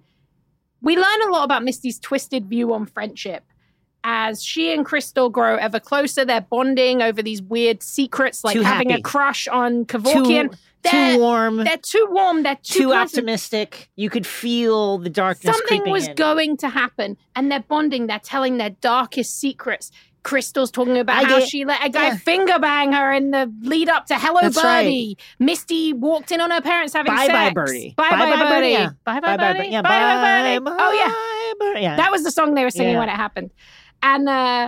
We learn a lot about Misty's twisted view on friendship. As she and Crystal grow ever closer, they're bonding over these weird secrets, like Too having happy. a crush on Kevorkian. Too, they're, too warm, they're too warm. They're too, too close. optimistic. You could feel the darkness Something creeping was in. going to happen, and they're bonding. They're telling their darkest secrets. Crystal's talking about I how get- she let a guy yeah. finger bang her in the lead up to Hello That's Birdie. Misty walked in on her parents having Bye sex. bye birdie. Bye bye birdie. yeah. Bye bye Bye-bye birdie. Yeah, Bye bye birdie. Oh yeah, bye, birdie. Yeah. that was the song they were singing Yeah. when it happened. And uh,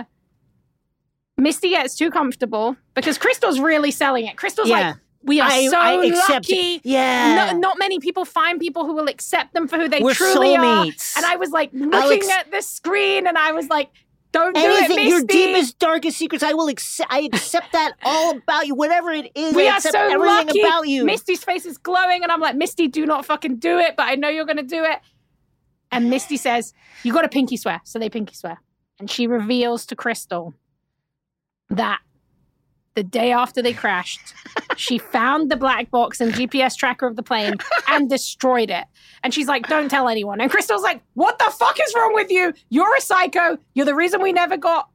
Misty gets too comfortable because Crystal's really selling it. Crystal's Yeah. like, we are I, so I accept lucky. it. Yeah. No, not many people find people who will accept them for who they We're truly soulmates. are. And I was like looking Alex- at the screen, and I was like, "Don't do Anything, it, your Misty." deepest, darkest secrets, I will accept. I accept that all about you, whatever it is. We I are accept so everything lucky. about you. Misty's face is glowing, and I'm like, Misty, do not fucking do it, but I know you're going to do it. And Misty says, you got to pinky swear. So they pinky swear. And she reveals to Crystal that the day after they crashed, she found the black box and G P S tracker of the plane and destroyed it. And she's like, don't tell anyone. And Crystal's like, what the fuck is wrong with you? You're a psycho. You're the reason we never got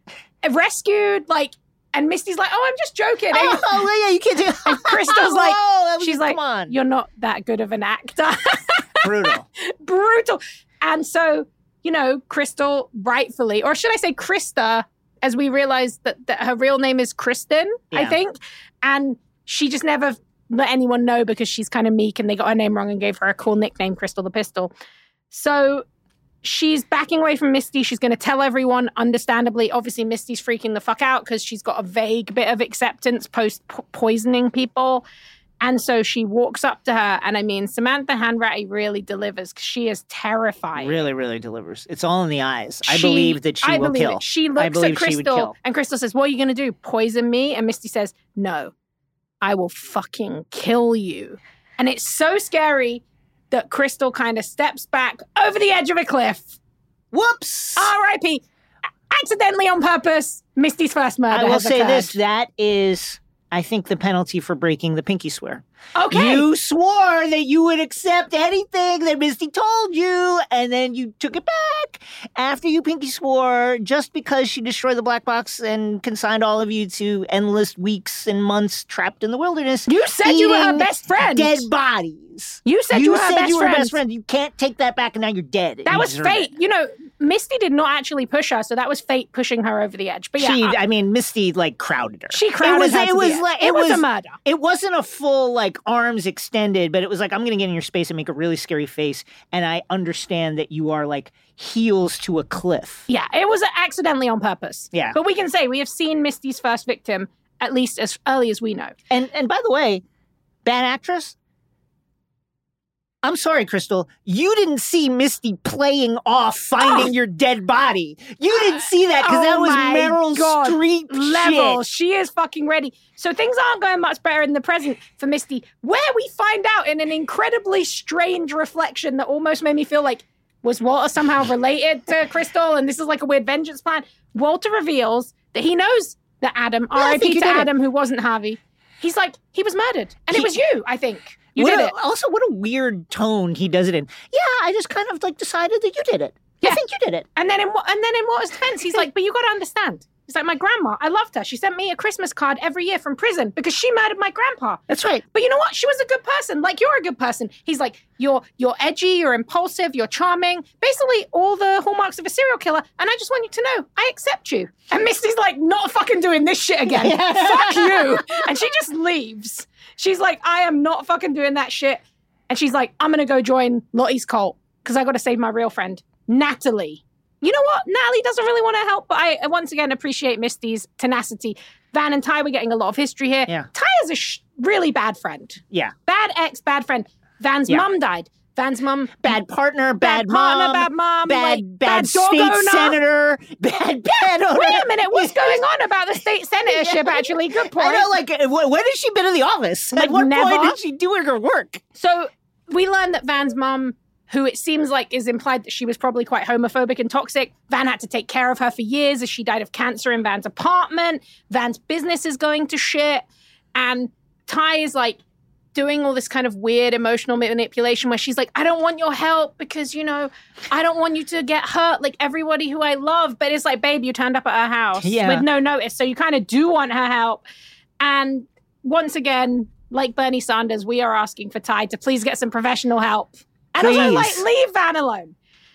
rescued. Like, and Misty's like, oh, I'm just joking. And, Oh, yeah, you can't do it. and Crystal's like, Whoa, she's come like, on. you're not that good of an actor. Brutal. Brutal. And so, you know, Crystal rightfully, or should I say Krista, as we realize that, that her real name is Kristen, I Yeah. think. And she just never let anyone know because she's kind of meek and they got her name wrong and gave her a cool nickname, Crystal the Pistol. So she's backing away from Misty. She's going to tell everyone, understandably. Obviously, Misty's freaking the fuck out because she's got a vague bit of acceptance post po- poisoning people. And so she walks up to her, and I mean, Samantha Hanratty really delivers because she is terrified. Really, really delivers. It's all in the eyes. I She- believe that she I will believe kill. It. She I looks believe at she would Crystal, kill. and Crystal says, what are you going to do, poison me? And Misty says, no, I will fucking kill you. And it's so scary that Crystal kind of steps back over the edge of a cliff. Whoops! R I P Accidentally on purpose, Misty's first murder I will has say occurred. this. That is, I think, the penalty for breaking the pinky swear. Okay. You swore that you would accept anything that Misty told you, and then you took it back after you pinky swore just because she destroyed the black box and consigned all of you to endless weeks and months trapped in the wilderness. You said you were her eating best friend. Dead bodies. You said you were her said best you were her friend. best friend. You can't take that back, and now you're dead. That You was deserve fate. it. You know, Misty did not actually push her, so that was fate pushing her over the edge. But yeah, She, I- I mean, Misty like crowded her. she crowded it was, her it to was the edge. like it was a murder. It wasn't a full like arms extended, but it was like I'm gonna get in your space and make a really scary face, and I understand that you are like heels to a cliff. Yeah, it was accidentally on purpose. Yeah. But we can say we have seen Misty's first victim at least as early as we know. And and by the way, bad actress. I'm sorry, Crystal. You didn't see Misty playing off finding Oh. your dead body. You didn't see that because Oh that was my Meryl God. Streep Level. shit. She is fucking ready. So things aren't going much better in the present for Misty, where we find out in an incredibly strange reflection that almost made me feel like, was Walter somehow related to Crystal and this is like a weird vengeance plan? Walter reveals that he knows that Adam, Yeah, I R I think P you to did it. Adam, who wasn't Harvey, he's like, he was murdered. And He- it was you, I think. You What did a- it. Also, what a weird tone he does it in. Yeah, I just kind of like decided that you did it. Yeah. I think you did it. And then in Wa- and then in Walter's defense, he's like, but you got to understand. He's like, my grandma, I loved her. She sent me a Christmas card every year from prison because she murdered my grandpa. That's right. But you know what? She was a good person. Like, you're a good person. He's like, you're you're edgy, you're impulsive, you're charming. Basically, all the hallmarks of a serial killer. And I just want you to know, I accept you. And Misty's like, not fucking doing this shit again. Fuck you. And she just leaves. She's like, I am not fucking doing that shit. And she's like, I'm going to go join Lottie's cult because I got to save my real friend, Natalie. You know what? Natalie doesn't really want to help, but I once again appreciate Misty's tenacity. Van and Ty, we're getting a lot of history here. Yeah. Ty is a sh- really bad friend. Yeah. Bad ex, bad friend. Van's Yeah. mum died. Van's mum, Bad partner, bad, Bad partner, mom, bad mom, bad, like, bad, bad dog state owner. senator, bad, bad owner. Wait a minute, what's going on about the state senatorship, actually? Good point. I know, like, uh, wh- when has she been in the office? Like, At what never? point did she do her work? So we learned that Van's mum, who it seems like is implied that she was probably quite homophobic and toxic, Van had to take care of her for years as she died of cancer in Van's apartment. Van's business is going to shit. And Ty is like doing all this kind of weird emotional manipulation where she's like, I don't want your help because, you know, I don't want you to get hurt like everybody who I love. But it's like, babe, you turned up at her house Yeah. with no notice. So you kind of do want her help. And once again, like Bernie Sanders, we are asking for Ty to please get some professional help. And also, Please. like, leave Van alone.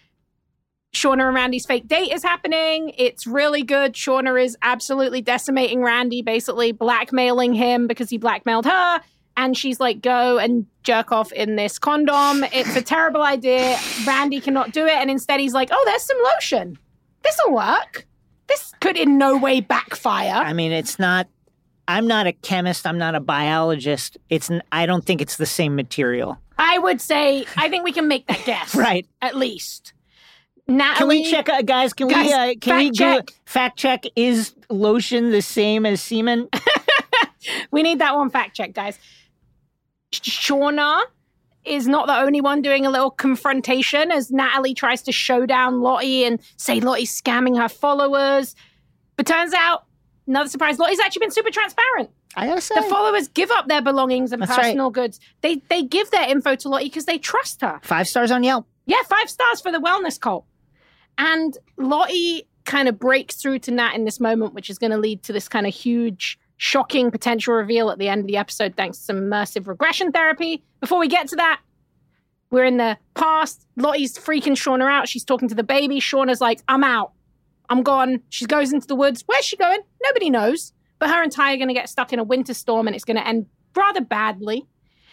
Shauna and Randy's fake date is happening. It's really good. Shauna is absolutely decimating Randy, basically blackmailing him because he blackmailed her. And she's like, go and jerk off in this condom. It's a terrible idea. Randy cannot do it. And instead he's like, oh, there's some lotion. This'll work. This could in no way backfire. I mean, it's not. I'm not a chemist. I'm not a biologist. It's. n- I don't think it's the same material. I would say, I think we can make that guess. Right. At least. Natalie, Can we check, uh, guys? Can Guys, we? Uh, can we fact do check. fact check? Is lotion the same as semen? We need that one fact check, guys. Shauna is not the only one doing a little confrontation as Natalie tries to show down Lottie and say Lottie's scamming her followers. But turns out, another surprise, Lottie's actually been super transparent. I gotta say. The followers give up their belongings and That's personal right. goods. They they give their info to Lottie because they trust her. Five stars on Yelp. Yeah, five stars for the wellness cult. And Lottie kind of breaks through to Nat in this moment, which is going to lead to this kind of huge, shocking potential reveal at the end of the episode, thanks to some immersive regression therapy. Before we get to that, we're in the past. Lottie's freaking Shauna out. She's talking to the baby. Shauna's like, I'm out. I'm gone. She goes into the woods. Where's she going? Nobody knows. But her and Ty are going to get stuck in a winter storm, and it's going to end rather badly.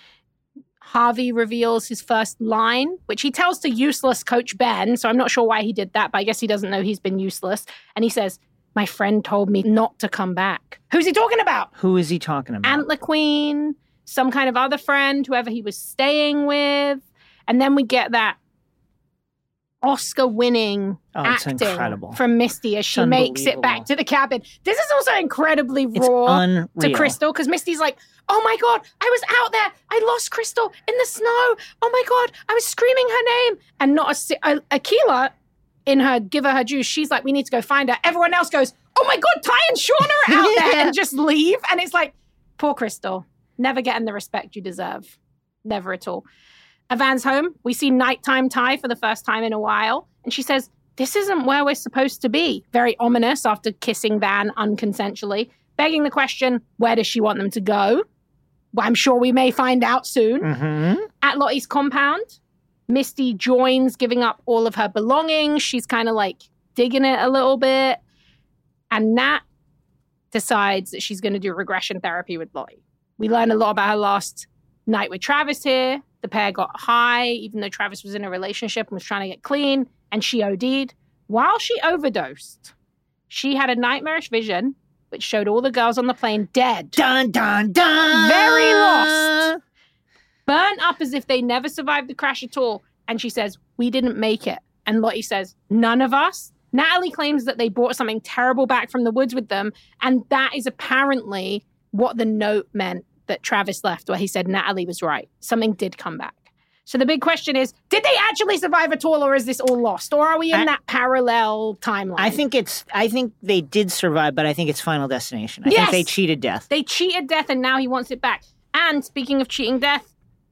Harvey reveals his first line, which he tells to useless Coach Ben. So I'm not sure why he did that, but I guess he doesn't know he's been useless. And he says, my friend told me not to come back. Who's he talking about? Who is he talking about? Antler Queen, some kind of other friend, whoever he was staying with. And then we get that Oscar-winning Oh, it's acting incredible. from Misty as she makes it back to the cabin. This is also incredibly raw unreal. to Crystal, because Misty's like, oh my God, I was out there. I lost Crystal in the snow. Oh my God, I was screaming her name. And not a, si- a Akilah, in her, give her her juice, she's like, we need to go find her. Everyone else goes, oh my God, Ty and Shauna are out Yeah. there, and just leave. And it's like, poor Crystal, never getting the respect you deserve. Never at all. At Van's home, we see nighttime Ty for the first time in a while. And she says, this isn't where we're supposed to be. Very ominous after kissing Van unconsensually. Begging the question, where does she want them to go? Well, I'm sure we may find out soon. Mm-hmm. At Lottie's compound, Misty joins, giving up all of her belongings. She's kind of like digging it a little bit. And Nat decides that she's going to do regression therapy with Lottie. We learn a lot about her last night with Travis here. The pair got high, even though Travis was in a relationship and was trying to get clean, and she O D'd. While she overdosed, she had a nightmarish vision which showed all the girls on the plane dead. Dun, dun, dun. Very lost. Burnt up as if they never survived the crash at all. And she says, we didn't make it. And Lottie says, none of us? Natalie claims that they brought something terrible back from the woods with them. And that is apparently what the note meant that Travis left, where he said Natalie was right. Something did come back. So the big question is, did they actually survive at all, or is this all lost? Or are we in I, that parallel timeline? I think it's, I think they did survive, but I think it's Final Destination. I Yes! think they cheated death. They cheated death, and now he wants it back. And speaking of cheating death,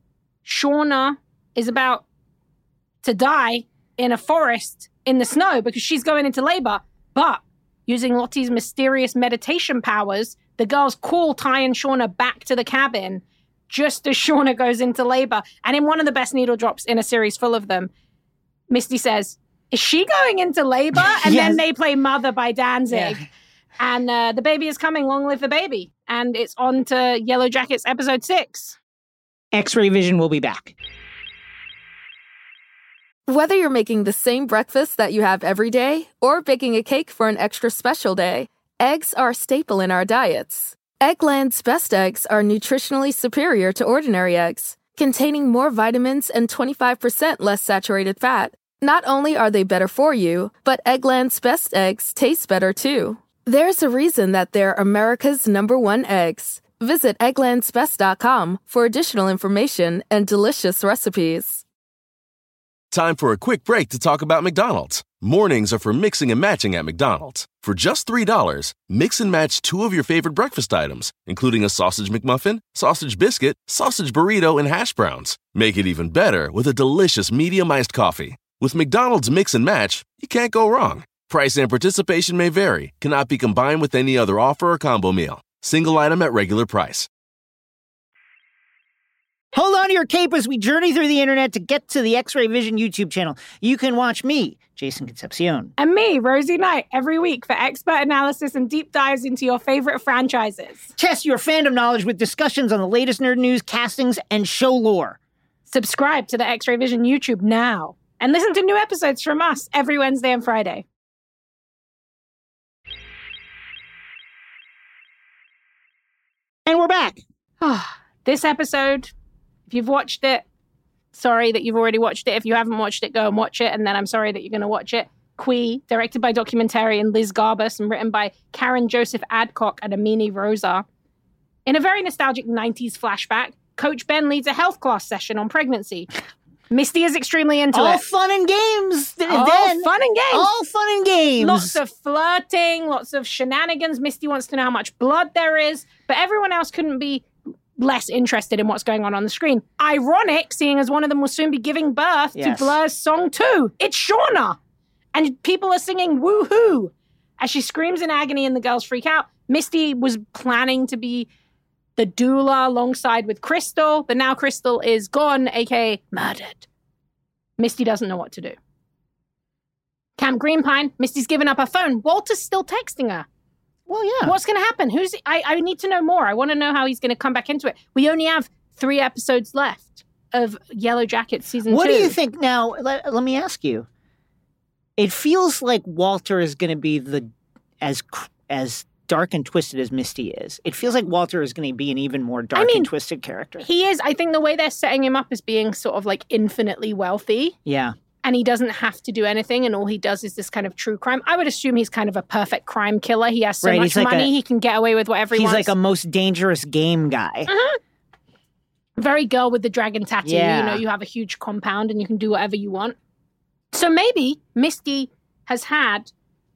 Shauna is about to die in a forest in the snow because she's going into labor. But using Lottie's mysterious meditation powers, the girls call Ty and Shauna back to the cabin just as Shauna goes into labor. And in one of the best needle drops in a series full of them, Misty says, is she going into labor? And Yes. then they play Mother by Danzig. Yeah. And uh, the baby is coming. Long live the baby. And it's on to Yellow Jackets episode six. X-Ray Vision will be back. Whether you're making the same breakfast that you have every day or baking a cake for an extra special day, eggs are a staple in our diets. Eggland's best eggs are nutritionally superior to ordinary eggs, containing more vitamins and twenty-five percent less saturated fat. Not only are they better for you, but Eggland's best eggs taste better too. There's a reason that they're America's number one eggs. Visit egglands best dot com for additional information and delicious recipes. Time for a quick break to talk about McDonald's. Mornings are for mixing and matching at McDonald's. For just three dollars, mix and match two of your favorite breakfast items, including a sausage McMuffin, sausage biscuit, sausage burrito, and hash browns. Make it even better with a delicious medium iced coffee. With McDonald's Mix and Match, you can't go wrong. Price and participation may vary, cannot be combined with any other offer or combo meal. Single item at regular price. Hold on to your cape as we journey through the internet to get to the X-Ray Vision YouTube channel. You can watch me, Jason Concepcion. And me, Rosie Knight, every week for expert analysis and deep dives into your favorite franchises. Test your fandom knowledge with discussions on the latest nerd news, castings, and show lore. Subscribe to the X-Ray Vision YouTube now. And listen to new episodes from us every Wednesday and Friday. And we're back. This episode, if you've watched it, sorry that you've already watched it. If you haven't watched it, go and watch it. And then I'm sorry that you're going to watch it. Qui, directed by documentarian Liz Garbus and written by Karen Joseph Adcock and Amini Rosa. In a very nostalgic nineties flashback, Coach Ben leads a health class session on pregnancy. Misty is extremely into All it. fun and games. Th- All then. fun and games. All fun and games. Lots of flirting, lots of shenanigans. Misty wants to know how much blood there is, but everyone else couldn't be less interested in what's going on on the screen. Ironic, seeing as one of them will soon be giving birth Yes. to Blur's song two. It's Shauna. And people are singing woohoo as she screams in agony and the girls freak out. Misty was planning to be the doula alongside with Crystal, but now Crystal is gone, aka murdered. Misty doesn't know what to do. Camp Greenpine, Misty's given up her phone. Walter's still texting her. Well, yeah. What's going to happen? Who's? I, I need to know more. I want to know how he's going to come back into it. We only have three episodes left of Yellow Jackets season What two. do you think now? Let, let me ask you. It feels like Walter is going to be the as as dark and twisted as Misty is. It feels like Walter is going to be an even more dark I mean, and twisted character. He is. I think the way they're setting him up as being sort of like infinitely wealthy. Yeah. And he doesn't have to do anything, and all he does is this kind of true crime. I would assume he's kind of a perfect crime killer. He has so Right, much he's like money, a- he can get away with whatever he He's wants. like a most dangerous game guy. Uh-huh. Very girl with the dragon tattoo. Yeah. You know, you have a huge compound and you can do whatever you want. So maybe Misty has had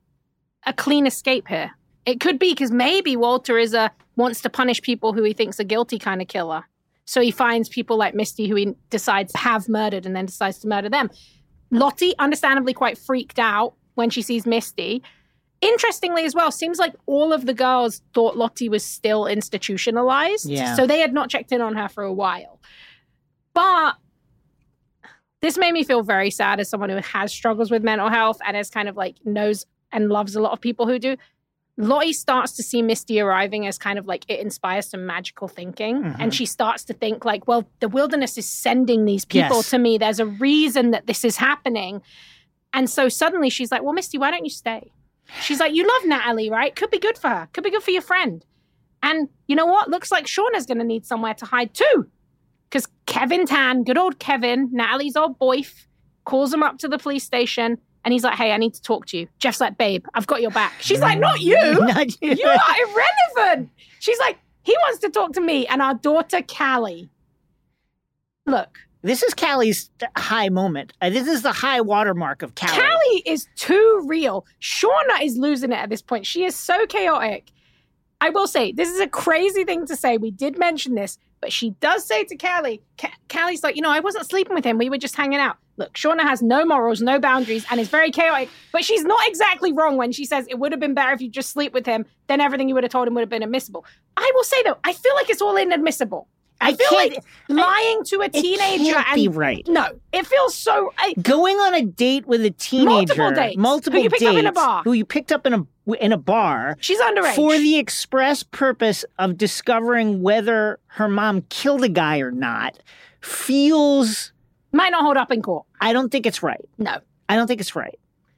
a clean escape here. It could be because maybe Walter is a wants to punish people who he thinks are guilty kind of killer. So he finds people like Misty who he decides have murdered and then decides to murder them. Lottie, understandably quite freaked out when she sees Misty. Interestingly as well, seems like all of the girls thought Lottie was still institutionalized. Yeah. So they had not checked in on her for a while. But this made me feel very sad as someone who has struggles with mental health and is kind of like knows and loves a lot of people who do. Lottie starts to see Misty arriving as kind of like it inspires some magical thinking. Mhm. And she starts to think like, well, the wilderness is sending these people Yes. to me. There's a reason that this is happening. And so suddenly she's like, well, Misty, why don't you stay? She's like, you love Natalie, right? Could be good for her. Could be good for your friend. And you know what? Looks like Shauna's going to need somewhere to hide too. Because Kevin Tan, good old Kevin, Natalie's old boyf, calls him up to the police station. And he's like, hey, I need to talk to you. Jeff's like, babe, I've got your back. She's like, not you. Not you. You are irrelevant. She's like, he wants to talk to me and our daughter, Callie. Look, This is Callie's high moment. Uh, this is the high watermark of Callie. Callie is too real. Shauna is losing it at this point. She is so chaotic. I will say, this is a crazy thing to say. We did mention this, but she does say to Callie, Ca- Callie's like, you know, I wasn't sleeping with him. We were just hanging out. Look, Shauna has no morals, no boundaries, and is very chaotic, but she's not exactly wrong when she says it would have been better if you just sleep with him, then everything you would have told him would have been admissible. I will say, though, I feel like it's all inadmissible. I, I feel can't- like lying to a It teenager can't and be right. no, it feels so. I, Going on a date with a teenager, Multiple dates. multiple Who you picked dates, up in a bar. who you picked up in a in a bar, she's underage. for the express purpose of discovering whether her mom killed a guy or not, feels. Might not hold up in court. I don't think it's right. No. I don't think it's right.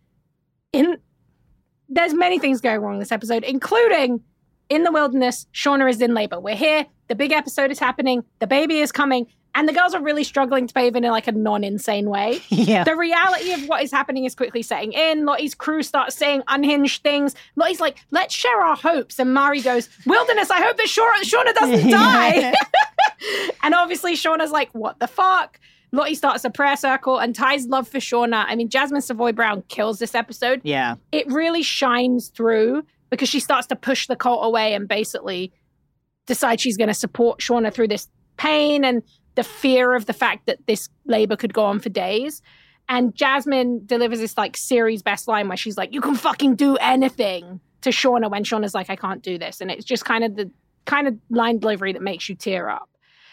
In there's many things going wrong in this episode, including in the wilderness, Shauna is in labor. We're here. The big episode is happening. The baby is coming. And the girls are really struggling to behave in like a non-insane way. Yeah. The reality of what is happening is quickly setting in. Lottie's crew starts saying unhinged things. Lottie's like, let's share our hopes. And Mari goes, wilderness, I hope that Shauna, Shauna doesn't die. And obviously Shauna's like, what the fuck? Lottie starts a prayer circle and Ty's love for Shauna. I mean, Jasmine Savoy Brown kills this episode. Yeah. It really shines through because she starts to push the cult away and basically decide she's going to support Shauna through this pain and the fear of the fact that this labor could go on for days. And Jasmine delivers this like series best line where she's like, you can fucking do anything to Shauna when Shauna's like, I can't do this. And it's just kind of the kind of line delivery that makes you tear up.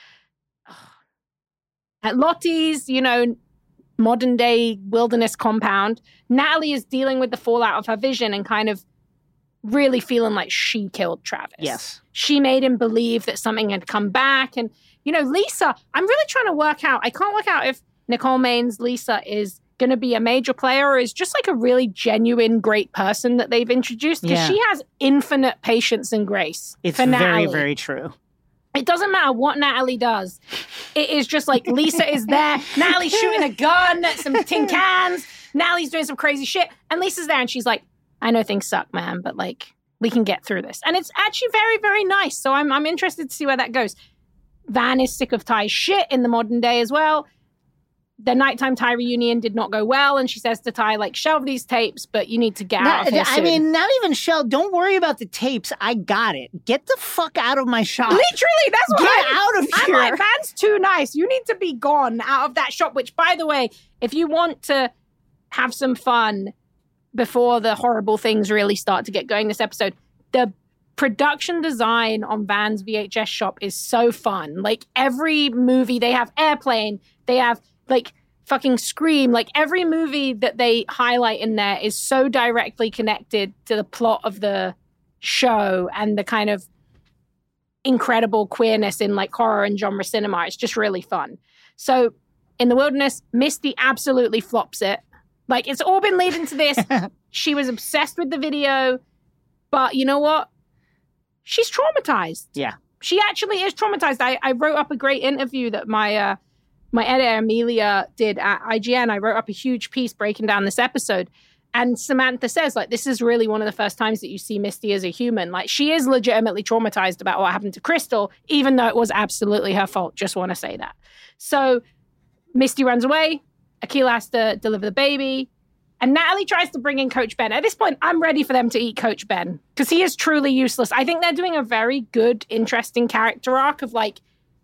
At Lottie's, you know, modern day wilderness compound, Natalie is dealing with the fallout of her vision and kind of really feeling like she killed Travis. Yes. She made him believe that something had come back. And, you know, Lisa, I'm really trying to work out, I can't work out if Nicole Main's Lisa is going to be a major player or is just like a really genuine, great person that they've introduced because Yeah. she has infinite patience and grace It's for very, Natalie. very true. It doesn't matter what Natalie does. It is just like Lisa is there. Natalie's shooting a gun at some tin cans. Natalie's doing some crazy shit. And Lisa's there and she's like, I know things suck, man, but like, we can get through this. And it's actually very, very nice. So I'm I'm interested to see where that goes. Van is sick of Ty's shit in the modern day as well. The nighttime Ty reunion did not go well, and she says to Ty, like, shelve these tapes, but you need to get Not, out of here I soon. mean, not even shelve. Don't worry about the tapes. I got it. Get the fuck out of my shop. Literally, that's what Get I'm, out of I'm here. like, Van's too nice. You need to be gone out of that shop, which, by the way, if you want to have some fun before the horrible things really start to get going this episode, the production design on Van's V H S shop is so fun. Like, every movie, they have Airplane, they have, like, fucking Scream. Like, every movie that they highlight in there is so directly connected to the plot of the show and the kind of incredible queerness in, like, horror and genre cinema. It's just really fun. So, in The Wilderness, Misty absolutely flops it. Like, it's all been leading to this. She was obsessed with the video, but you know what? She's traumatized. Yeah. She actually is traumatized. I, I wrote up a great interview that my uh, my editor, Amelia, did at I G N. I wrote up a huge piece breaking down this episode. And Samantha says, like, this is really one of the first times that you see Misty as a human. Like, she is legitimately traumatized about what happened to Crystal, even though it was absolutely her fault. Just want to say that. So Misty runs away. Akilah has to deliver the baby. And Natalie tries to bring in Coach Ben. At this point, I'm ready for them to eat Coach Ben because he is truly useless. I think they're doing a very good, interesting character arc of, like,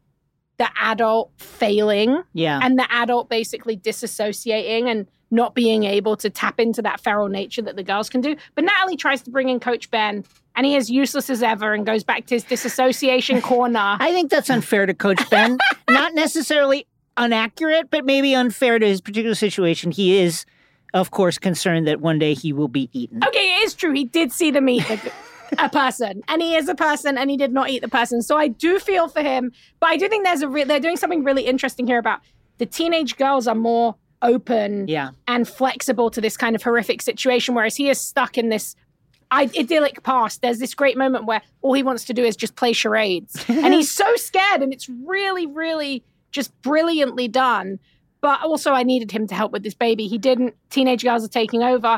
the adult failing Yeah. and the adult basically disassociating and not being able to tap into that feral nature that the girls can do. But Natalie tries to bring in Coach Ben, and he is useless as ever and goes back to his disassociation corner. I think that's unfair to Coach Ben. Not necessarily inaccurate, but maybe unfair to his particular situation. He is, of course, concerned that one day he will be eaten. Okay, it is true. He did see them eat the, a person, and he is a person, and he did not eat the person. So I do feel for him, but I do think there's a re- they're doing something really interesting here about the teenage girls are more open Yeah. and flexible to this kind of horrific situation, whereas he is stuck in this I- idyllic past. There's this great moment where all he wants to do is just play charades, and he's so scared, and it's really, really just brilliantly done. But also, I needed him to help with this baby. He didn't. Teenage girls are taking over.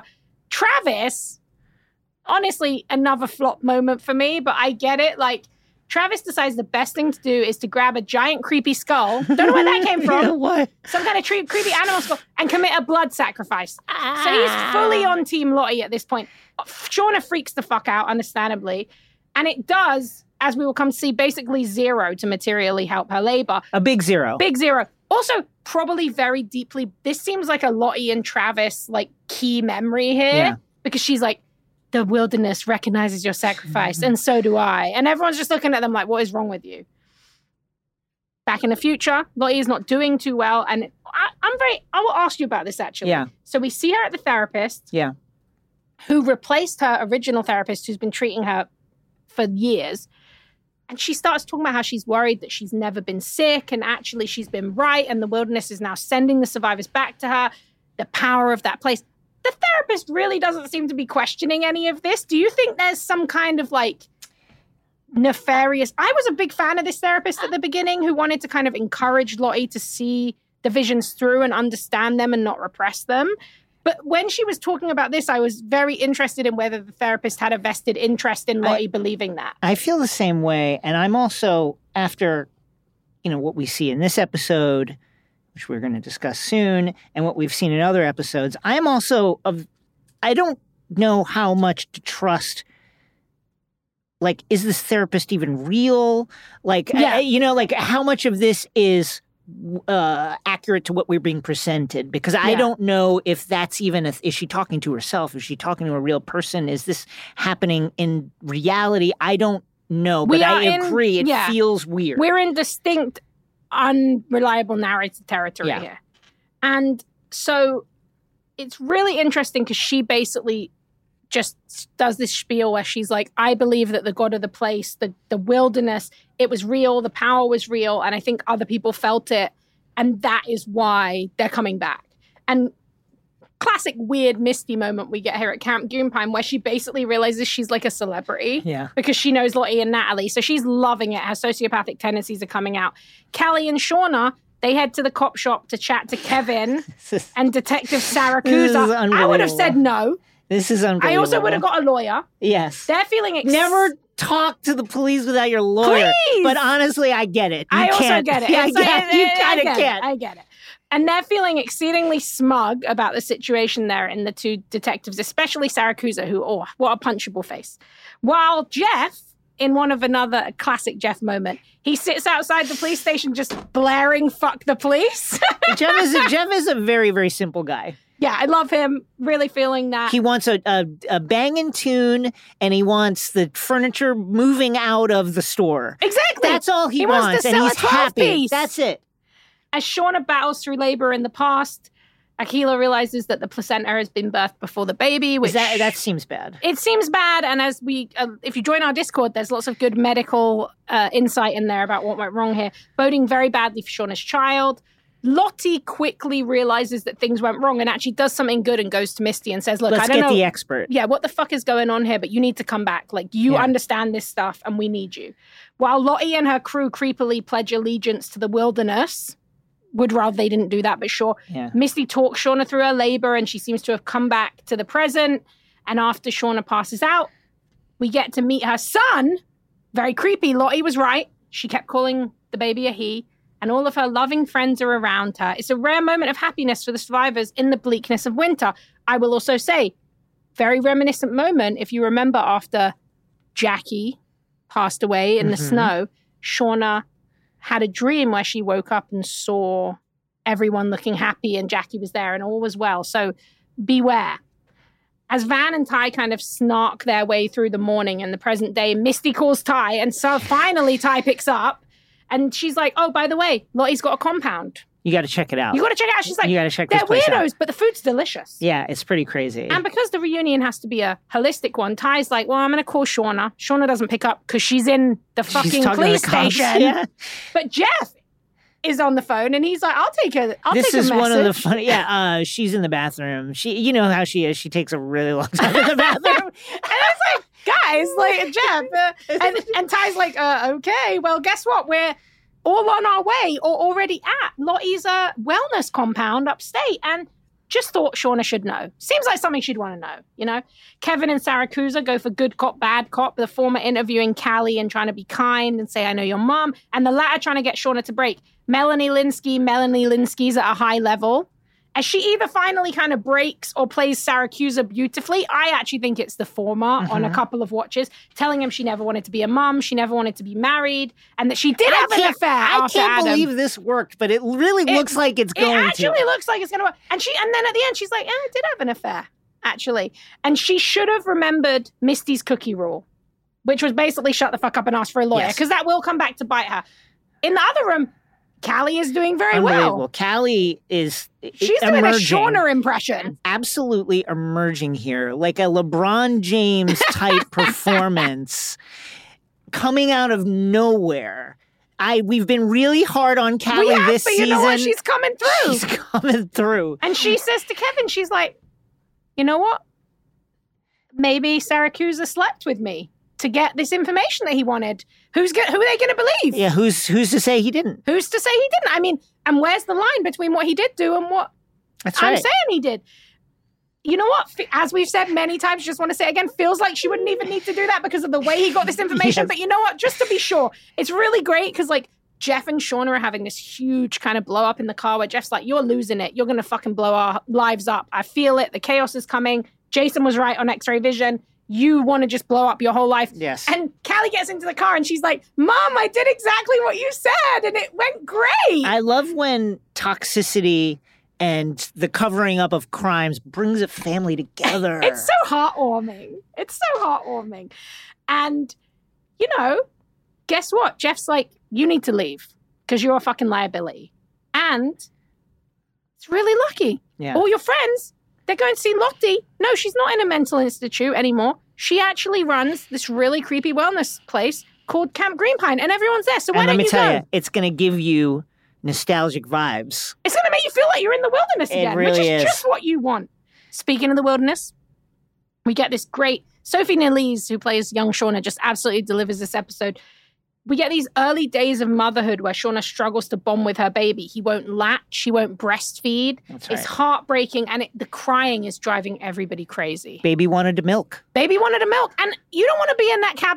Travis, honestly, another flop moment for me, but I get it. Like, Travis decides the best thing to do is to grab a giant creepy skull. Don't know where that came from. What? Some kind of tre- creepy animal skull, and commit a blood sacrifice. So he's fully on Team Lottie at this point. Shauna freaks the fuck out, understandably. And it does, as we will come to see, basically zero to materially help her labor. A big zero. Big zero. Also, probably very deeply, this seems like a Lottie and Travis, like, key memory here. Yeah. Because she's like, the wilderness recognizes your sacrifice, and so do I. And everyone's just looking at them like, what is wrong with you? Back in the future, Lottie is not doing too well. And I, I'm very, I will ask you about this, actually. Yeah. So we see her at the therapist. Yeah. Who replaced her original therapist who's been treating her for years. And she starts talking about how she's worried that she's never been sick, and actually she's been right, and the wilderness is now sending the survivors back to her, the power of that place. The therapist really doesn't seem to be questioning any of this. Do you think there's some kind of, like, nefarious... I was a big fan of this therapist at the beginning who wanted to kind of encourage Lottie to see the visions through and understand them and not repress them. But when she was talking about this, I was very interested in whether the therapist had a vested interest in Lottie I, believing that. I feel the same way. And I'm also, after, you know, what we see in this episode, which we're going to discuss soon, and what we've seen in other episodes, I'm also, of, I don't know how much to trust. Like, is this therapist even real? Like, Yeah. I, you know, like, how much of this is uh accurate to what we're being presented, because I Yeah. don't know if that's even a, is she talking to herself, is she talking to a real person, is this happening in reality? I don't know, but We are I in- agree it yeah. feels weird. We're in distinct, unreliable narrative territory Yeah. here. And so it's really interesting because she basically just does this spiel where she's like, I believe that the God of the place, the, the wilderness, it was real, the power was real, and I think other people felt it, and that is why they're coming back. And classic weird Misty moment we get here at Camp Goompine where she basically realizes she's like a celebrity Yeah. because she knows Lottie and Natalie, so she's loving it. Her sociopathic tendencies are coming out. Kelly and Shauna, they head to the cop shop to chat to Kevin and Detective Sarah This is Kuza. I would have unbelievable. said no. This is unbelievable. I also would have got a lawyer. Yes. They're feeling ex- Never talk to the police without your lawyer. Please! But honestly, I get it. You I also can't. get it. Yeah, It's like, yeah, uh, you I kind of get it. can't. I get it. And they're feeling exceedingly smug about the situation there in the two detectives, especially Saracusa, who, oh, what a punchable face. While Jeff, in one of another classic Jeff moment, he sits outside the police station just blaring, fuck the police. Jeff is a, Jeff is a very, very simple guy. Yeah, I love him. Really feeling that. He wants a, a, a banging tune, and he wants the furniture moving out of the store. Exactly. That's all he, He wants to and sell a he's happy. twelve-piece. That's it. As Shauna battles through labor in the past, Akilah realizes that the placenta has been birthed before the baby, which Is that that seems bad. it seems bad. And as we, uh, if you join our Discord, there's lots of good medical uh, insight in there about what went wrong here, boding very badly for Shauna's child. Lottie quickly realizes that things went wrong and actually does something good and goes to Misty and says, look, Let's I don't get know. the expert. Yeah, what the fuck is going on here? But you need to come back. Like, you Yeah. understand this stuff and we need you. While Lottie and her crew creepily pledge allegiance to the wilderness, would rather they didn't do that, but sure. Yeah. Misty talks Shauna through her labor and she seems to have come back to the present. And after Shauna passes out, we get to meet her son. Very creepy. Lottie was right. She kept calling the baby a he. And all of her loving friends are around her. It's a rare moment of happiness for the survivors in the bleakness of winter. I will also say, very reminiscent moment, if you remember after Jackie passed away in the Mhm. snow, Shauna had a dream where she woke up and saw everyone looking happy and Jackie was there and all was well. So beware. As Van and Ty kind of snark their way through the morning and the present day, Misty calls Ty, and so finally Ty picks up and she's like, oh, by the way, Lottie's got a compound. You got to check it out. You got to check it out. She's like, You gotta check they're this place out." weirdos, but the food's delicious. Yeah, it's pretty crazy. And because the reunion has to be a holistic one, Ty's like, well, I'm going to call Shauna. Shauna doesn't pick up because she's in the She's fucking talking to police the cops. station. Yeah. But Jeff is on the phone and he's like, I'll take a, I'll This take a is message. one of the funny. Yeah, uh, she's in the bathroom. She, you know how she is. She takes a really long time in the bathroom. And it's like, guys, like, Jeff. Uh, and, and Ty's like, uh, okay, well, guess what? We're all on our way or already at Lottie's uh, wellness compound upstate. And just thought Shauna should know. Seems like something she'd want to know, you know? Kevin and Saracusa go for good cop, bad cop, the former interviewing Callie and trying to be kind and say, I know your mom, and the latter trying to get Shauna to break. Melanie Linsky, Melanie Linsky's at a high level. As she either finally kind of breaks or plays Saracusa beautifully, I actually think it's the former Mm-hmm. on a couple of watches, telling him she never wanted to be a mom, she never wanted to be married, and that she did I have an can't- affair I after can't Adam. believe this worked, but it really It- looks like it's It going actually to. looks like it's going to work. And she, and then at the end, she's like, yeah, I did have an affair, actually. And she should have remembered Misty's cookie rule, which was basically shut the fuck up and ask for a lawyer, Yes. because that will come back to bite her. In the other room, Callie is doing very Unbelievable. well. Callie is She's emerging. doing a Shauna impression. Absolutely emerging here, like a LeBron James type performance coming out of nowhere. I we've been really hard on Callie we have, this but you season. know what? She's coming through. She's coming through. And she says to Kevin, she's like, you know what? Maybe Saracusa slept with me to get this information that he wanted. Who's go- who are they going to believe? Yeah, who's who's to say he didn't? Who's to say he didn't? I mean, and where's the line between what he did do and what That's I'm right. saying he did? You know what? F- As we've said many times, just want to say it again, feels like she wouldn't even need to do that because of the way he got this information. Yes. But you know what? Just to be sure, it's really great because, like, Jeff and Shauna are having this huge kind of blow up in the car where Jeff's like, you're losing it. You're going to fucking blow our lives up. I feel it. The chaos is coming. Jason was right on X-ray vision. You want to just blow up your whole life. Yes. And Callie gets into the car and she's like, Mom, I did exactly what you said. And it went great. I love when toxicity and the covering up of crimes brings a family together. It's so heartwarming. It's so heartwarming. And, you know, guess what? Jeff's like, you need to leave because you're a fucking liability. And it's really lucky. Yeah. All your friends, they're going to see Lottie. No, she's not in a mental institute anymore. She actually runs this really creepy wellness place called Camp Greenpine, and everyone's there. So why and let don't me you tell go? you, it's going to give you nostalgic vibes. It's going to make you feel like you're in the wilderness It again, which really is, is. just what you want. Speaking of the wilderness, we get this great Sophie Nélise, who plays young Shauna, just absolutely delivers this episode. We get these early days of motherhood where Shauna struggles to bond with her baby. He won't latch. He won't breastfeed. That's It's right. heartbreaking, and it, the crying is driving everybody crazy. Baby wanted to milk. Baby wanted a milk, and you don't want to be in that cabin.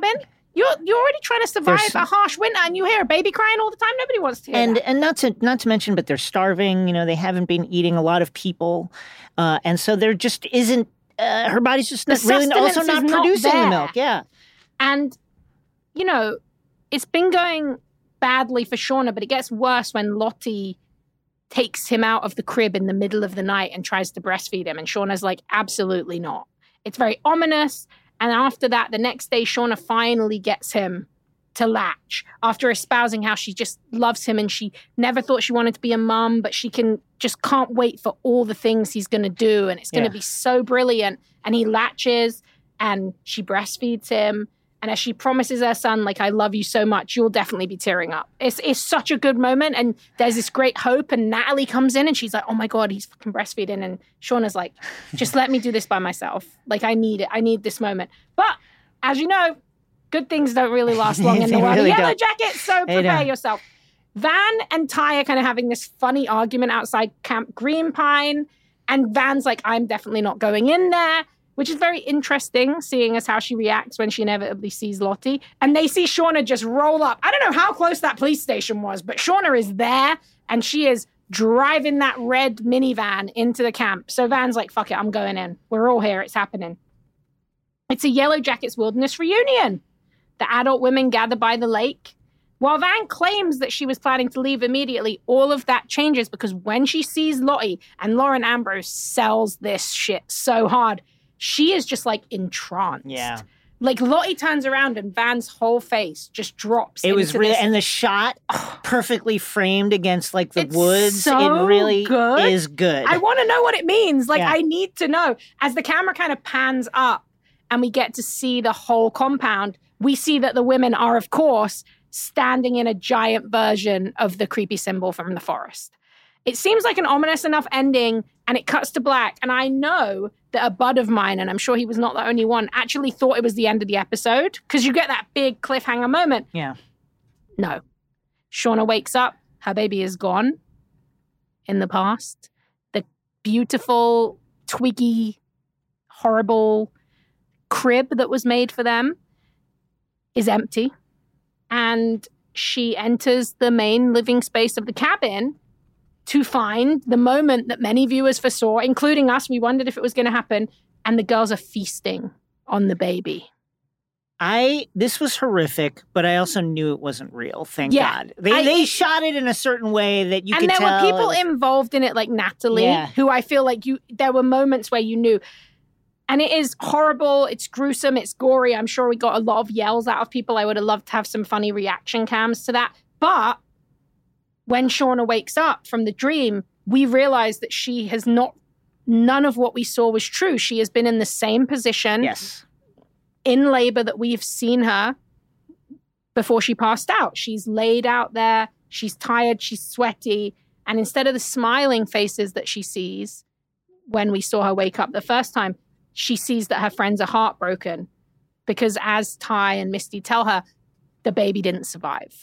You're you're already trying to survive There's- a harsh winter, and you hear a baby crying all the time. Nobody wants to hear And that. and not to not to mention, but they're starving. You know, they haven't been eating a lot of people, uh, and so there just isn't. Uh, her body's just The not, really also sustenance not is not producing the there. milk. Yeah, And, you know, it's been going badly for Shauna, but it gets worse when Lottie takes him out of the crib in the middle of the night and tries to breastfeed him. And Shauna's like, absolutely not. It's very ominous. And after that, the next day, Shauna finally gets him to latch after espousing how she just loves him and she never thought she wanted to be a mum, but she can just can't wait for all the things he's going to do. And it's going to Yeah. be so brilliant. And he latches and she breastfeeds him. And as she promises her son, like, I love you so much, you'll definitely be tearing up. It's it's such a good moment. And there's this great hope. And Natalie comes in and she's like, oh my God, he's fucking breastfeeding. And Shauna's like, just let me do this by myself. Like, I need it. I need this moment. But as you know, good things don't really last long in the They world really of Yellow don't. Jackets. So They prepare don't. yourself. Van and Ty are kind of having this funny argument outside Camp Green Pine. And Van's like, I'm definitely not going in there, which is very interesting, seeing as how she reacts when she inevitably sees Lottie. And they see Shauna just roll up. I don't know how close that police station was, but Shauna is there and she is driving that red minivan into the camp. So Van's like, fuck it, I'm going in. We're all here. It's happening. It's a Yellow Jackets wilderness reunion. The adult women gather by the lake. While Van claims that she was planning to leave immediately, all of that changes because when she sees Lottie, and Lauren Ambrose sells this shit so hard, she is just like entranced. yeah. Like Lottie turns around and Van's whole face just drops. It was into really, this- and the shot perfectly framed against like the It's woods. so it really good. is good. I want to know what it means. Like, Yeah. I need to know. As the camera kind of pans up and we get to see the whole compound, we see that the women are, of course, standing in a giant version of the creepy symbol from the forest. It seems like an ominous enough ending, and it cuts to black. And I know that a bud of mine, and I'm sure he was not the only one, actually thought it was the end of the episode because you get that big cliffhanger moment. yeah. No. Shauna wakes up. Her baby is gone in the past. The beautiful, twiggy, horrible crib that was made for them is empty. And she enters the main living space of the cabin to find the moment that many viewers foresaw, including us. We wondered if it was going to happen. And the girls are feasting on the baby. I this was horrific, but I also knew it wasn't real. Thank Yeah, God. They I- they shot it in a certain way that you and could there tell. were people it was- involved in it, like Natalie, Yeah. who I feel like you. There were moments where you knew, and it is horrible. It's gruesome. It's gory. I'm sure we got a lot of yells out of people. I would have loved to have some funny reaction cams to that. But when Shauna wakes up from the dream, we realize that she has not. None of what we saw was true. She has been in the same position Yes. in labor that we've seen her before she passed out. She's laid out there. She's tired. She's sweaty. And instead of the smiling faces that she sees when we saw her wake up the first time, she sees that her friends are heartbroken because, as Ty and Misty tell her, the baby didn't survive.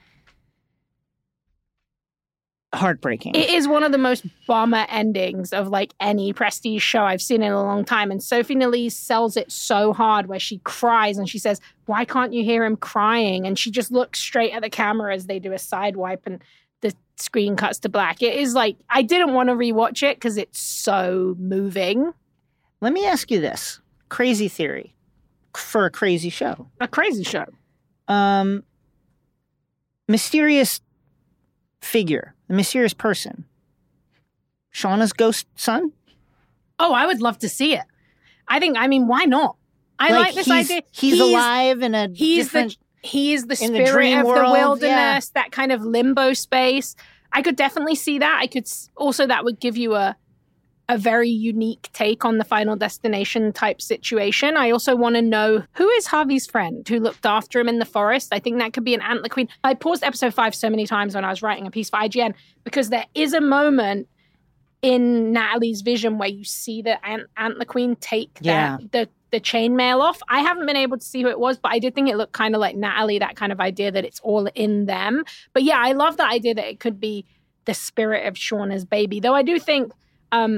Heartbreaking. It is one of the most bummer endings of like any prestige show I've seen in a long time. And Sophie Nélisse sells it so hard where she cries and she says, why can't you hear him crying? And she just looks straight at the camera as they do a side wipe and the screen cuts to black. It is like, I didn't want to rewatch it because it's so moving. Let me ask you this. Crazy theory for a crazy show. A crazy show. Um, mysterious figure, a mysterious person. Shauna's ghost son? Oh, I would love to see it. I think, I mean, why not? I like, this he's, idea. He's, alive in a He's different... the he is the in the spirit dream of the world, wilderness, yeah. that kind of limbo space. I could definitely see that. I could s- also that would give you a a very unique take on the Final Destination type situation. I also want to know who is Harvey's friend who looked after him in the forest. I think that could be an Antler Queen. I paused episode five so many times when I was writing a piece for I G N because there is a moment in Natalie's vision where you see the Ant- Antler Queen take Yeah. that, the the chainmail off. I haven't been able to see who it was, but I did think it looked kind of like Natalie, that kind of idea that it's all in them. But yeah, I love the idea that it could be the spirit of Shauna's baby. Though I do think um,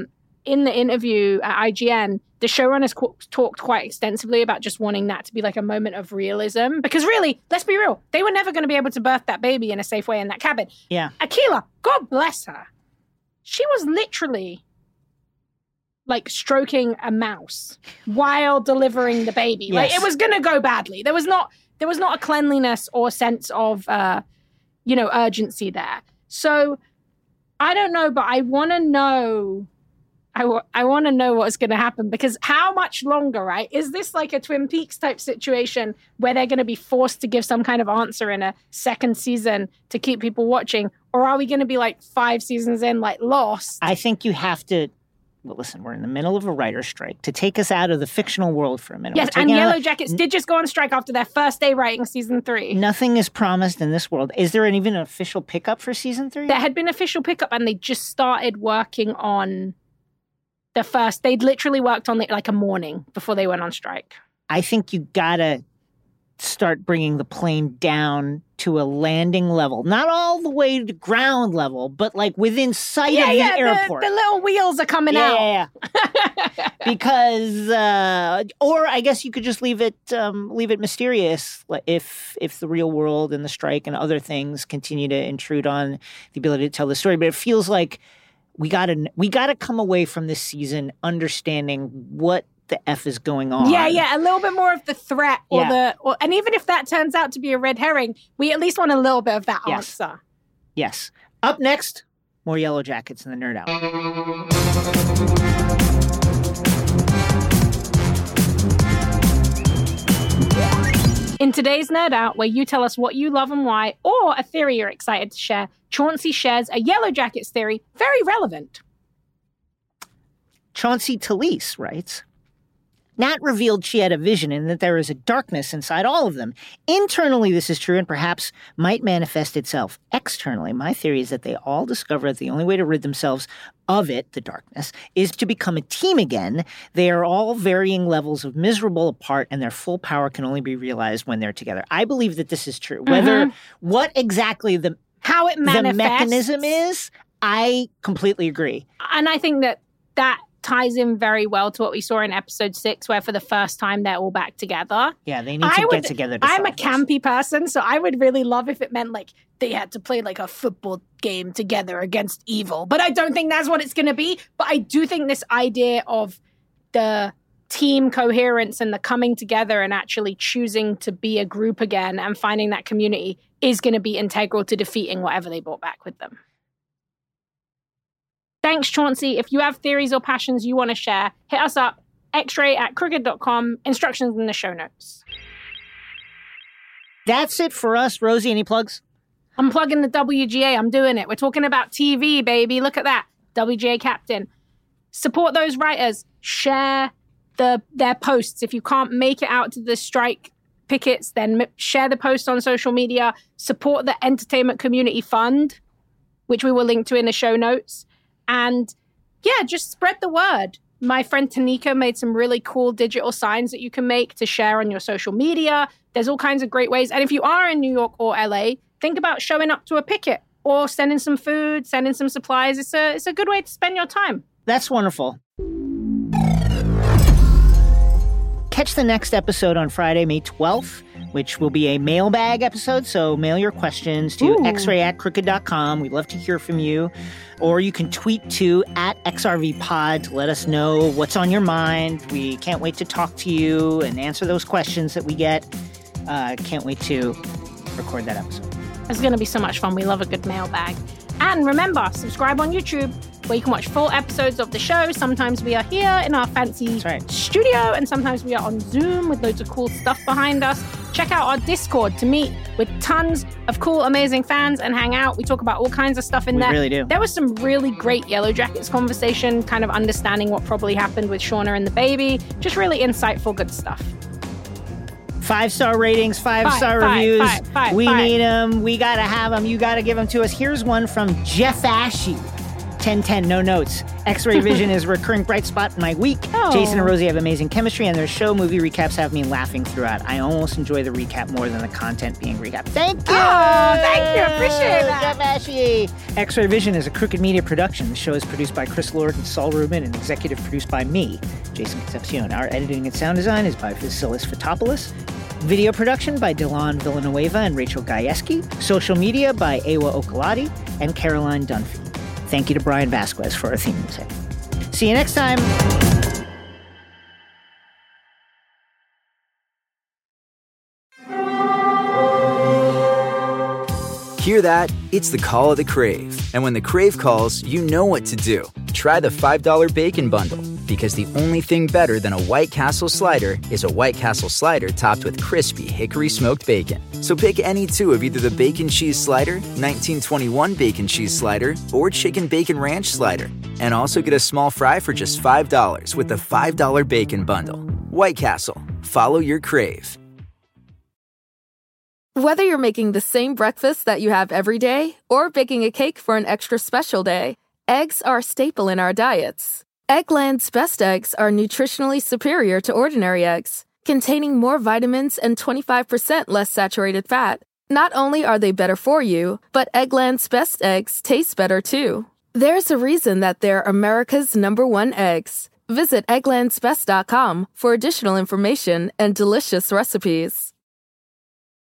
in the interview at I G N, the showrunners qu- talked quite extensively about just wanting that to be like a moment of realism. Because really, let's be real, they were never going to be able to birth that baby in a safe way in that cabin. Yeah. Akilah, God bless her. She was literally like stroking a mouse while delivering the baby. Yes. Like it was going to go badly. There was not there was not a cleanliness or sense of, uh, you know, urgency there. So I don't know, but I want to know I, w- I want to know what's going to happen, because how much longer, right? Is this like a Twin Peaks type situation where they're going to be forced to give some kind of answer in a second season to keep people watching? Or are we going to be like five seasons in, like Lost? I think you have to, well, listen, we're in the middle of a writer's strike. To take us out of the fictional world for a minute. Yes, and Yellow Jackets did just go on strike after their first day writing season three. Nothing is promised in this world. Is there an, even an official pickup for season three? There had been official pickup, and they just started working on the first. They'd literally worked on it like a morning before they went on strike. I think you gotta start bringing the plane down to a landing level. Not all the way to ground level, but like within sight yeah, of the yeah, airport. The, the little wheels are coming yeah, out. Yeah, yeah. Because, uh, or I guess you could just leave it, um, leave it mysterious if if the real world and the strike and other things continue to intrude on the ability to tell the story. But it feels like we gotta we gotta come away from this season understanding what the F is going on. Yeah, yeah, a little bit more of the threat or Yeah. the, or, and even if that turns out to be a red herring, we at least want a little bit of that Yes. answer. Yes. Up next, more Yellow Jackets in the Nerd Out. In today's Nerd Out, where you tell us what you love and why, or a theory you're excited to share, Chauncey shares a Yellow Jackets theory, very relevant. Chauncey Talese writes, Nat revealed she had a vision and that there is a darkness inside all of them. Internally, this is true and perhaps might manifest itself externally. My theory is that they all discover that the only way to rid themselves of it, the darkness, is to become a team again. They are all varying levels of miserable apart, and their full power can only be realized when they're together. I believe that this is true. Whether what exactly the, How it manifests. the mechanism is, I completely agree. And I think that that ties in very well to what we saw in episode six, where for the first time they're all back together. Yeah, they need to I get would- together to I'm a solve this. campy person, so I would really love if it meant like they had to play like a football game together against evil. But I don't think that's what it's going to be. But I do think this idea of the team coherence and the coming together and actually choosing to be a group again and finding that community is going to be integral to defeating whatever they brought back with them. Thanks, Chauncey. If you have theories or passions you want to share, hit us up, x-ray at crooked dot com, instructions in the show notes. That's it for us. Rosie, any plugs? I'm plugging the W G A. I'm doing it. We're talking about T V, baby. Look at that. W G A Captain. Support those writers. Share the their posts. If you can't make it out to the strike pickets, then m- share the posts on social media. Support the Entertainment Community Fund, which we will link to in the show notes. And yeah, just spread the word. My friend Tanika made some really cool digital signs that you can make to share on your social media. There's all kinds of great ways. And if you are in New York or L A, think about showing up to a picket or sending some food, sending some supplies. It's a, it's a good way to spend your time. That's wonderful. Catch the next episode on Friday, May twelfth, which will be a mailbag episode. So mail your questions to Ooh. x ray at crooked dot com. We'd love to hear from you. Or you can tweet to at X R V pod to let us know what's on your mind. We can't wait to talk to you and answer those questions that we get. Uh, can't wait to record that episode. It's going to be so much fun. We love a good mailbag. And remember, subscribe on YouTube, where you can watch full episodes of the show. Sometimes we are here in our fancy That's right. studio, and sometimes we are on Zoom with loads of cool stuff behind us. Check out our Discord to meet with tons of cool, amazing fans and hang out. We talk about all kinds of stuff in We there. really do. There was some really great Yellow Jackets conversation, kind of understanding what probably happened with Shauna and the baby. Just really insightful, good stuff. Five-star ratings, five-star Five, five, reviews. five, five, we five. need them. We got to have them. You got to give them to us. Here's one from Jeff Ashe. ten ten, no notes. X-Ray Vision is a recurring bright spot in my week. Oh. Jason and Rosie have amazing chemistry, and their show movie recaps have me laughing throughout. I almost enjoy the recap more than the content being recapped. Thank you! Oh, thank you. Appreciate that. Gabashi. X-Ray Vision is a Crooked Media production. The show is produced by Chris Lord and Saul Rubin and executive produced by me, Jason Concepcion. Our editing and sound design is by Vasilis Fotopoulos. Video production by Dylan Villanueva and Rachel Gajewski. Social media by Ewa Okalati and Caroline Dunphy. Thank you to Brian Vasquez for our theme music. See you next time. Hear that? It's the call of the Crave. And when the Crave calls, you know what to do. Try the five dollar Bacon Bundle, because the only thing better than a White Castle slider is a White Castle slider topped with crispy hickory smoked bacon. So pick any two of either the Bacon Cheese Slider, nineteen twenty-one Bacon Cheese Slider, or Chicken Bacon Ranch Slider. And also get a small fry for just five dollars with the five dollar Bacon Bundle. White Castle. Follow your Crave. Whether you're making the same breakfast that you have every day or baking a cake for an extra special day, eggs are a staple in our diets. Eggland's best eggs are nutritionally superior to ordinary eggs, containing more vitamins and twenty-five percent less saturated fat. Not only are they better for you, but Eggland's best eggs taste better too. There's a reason that they're America's number one eggs. Visit egglands best dot com for additional information and delicious recipes.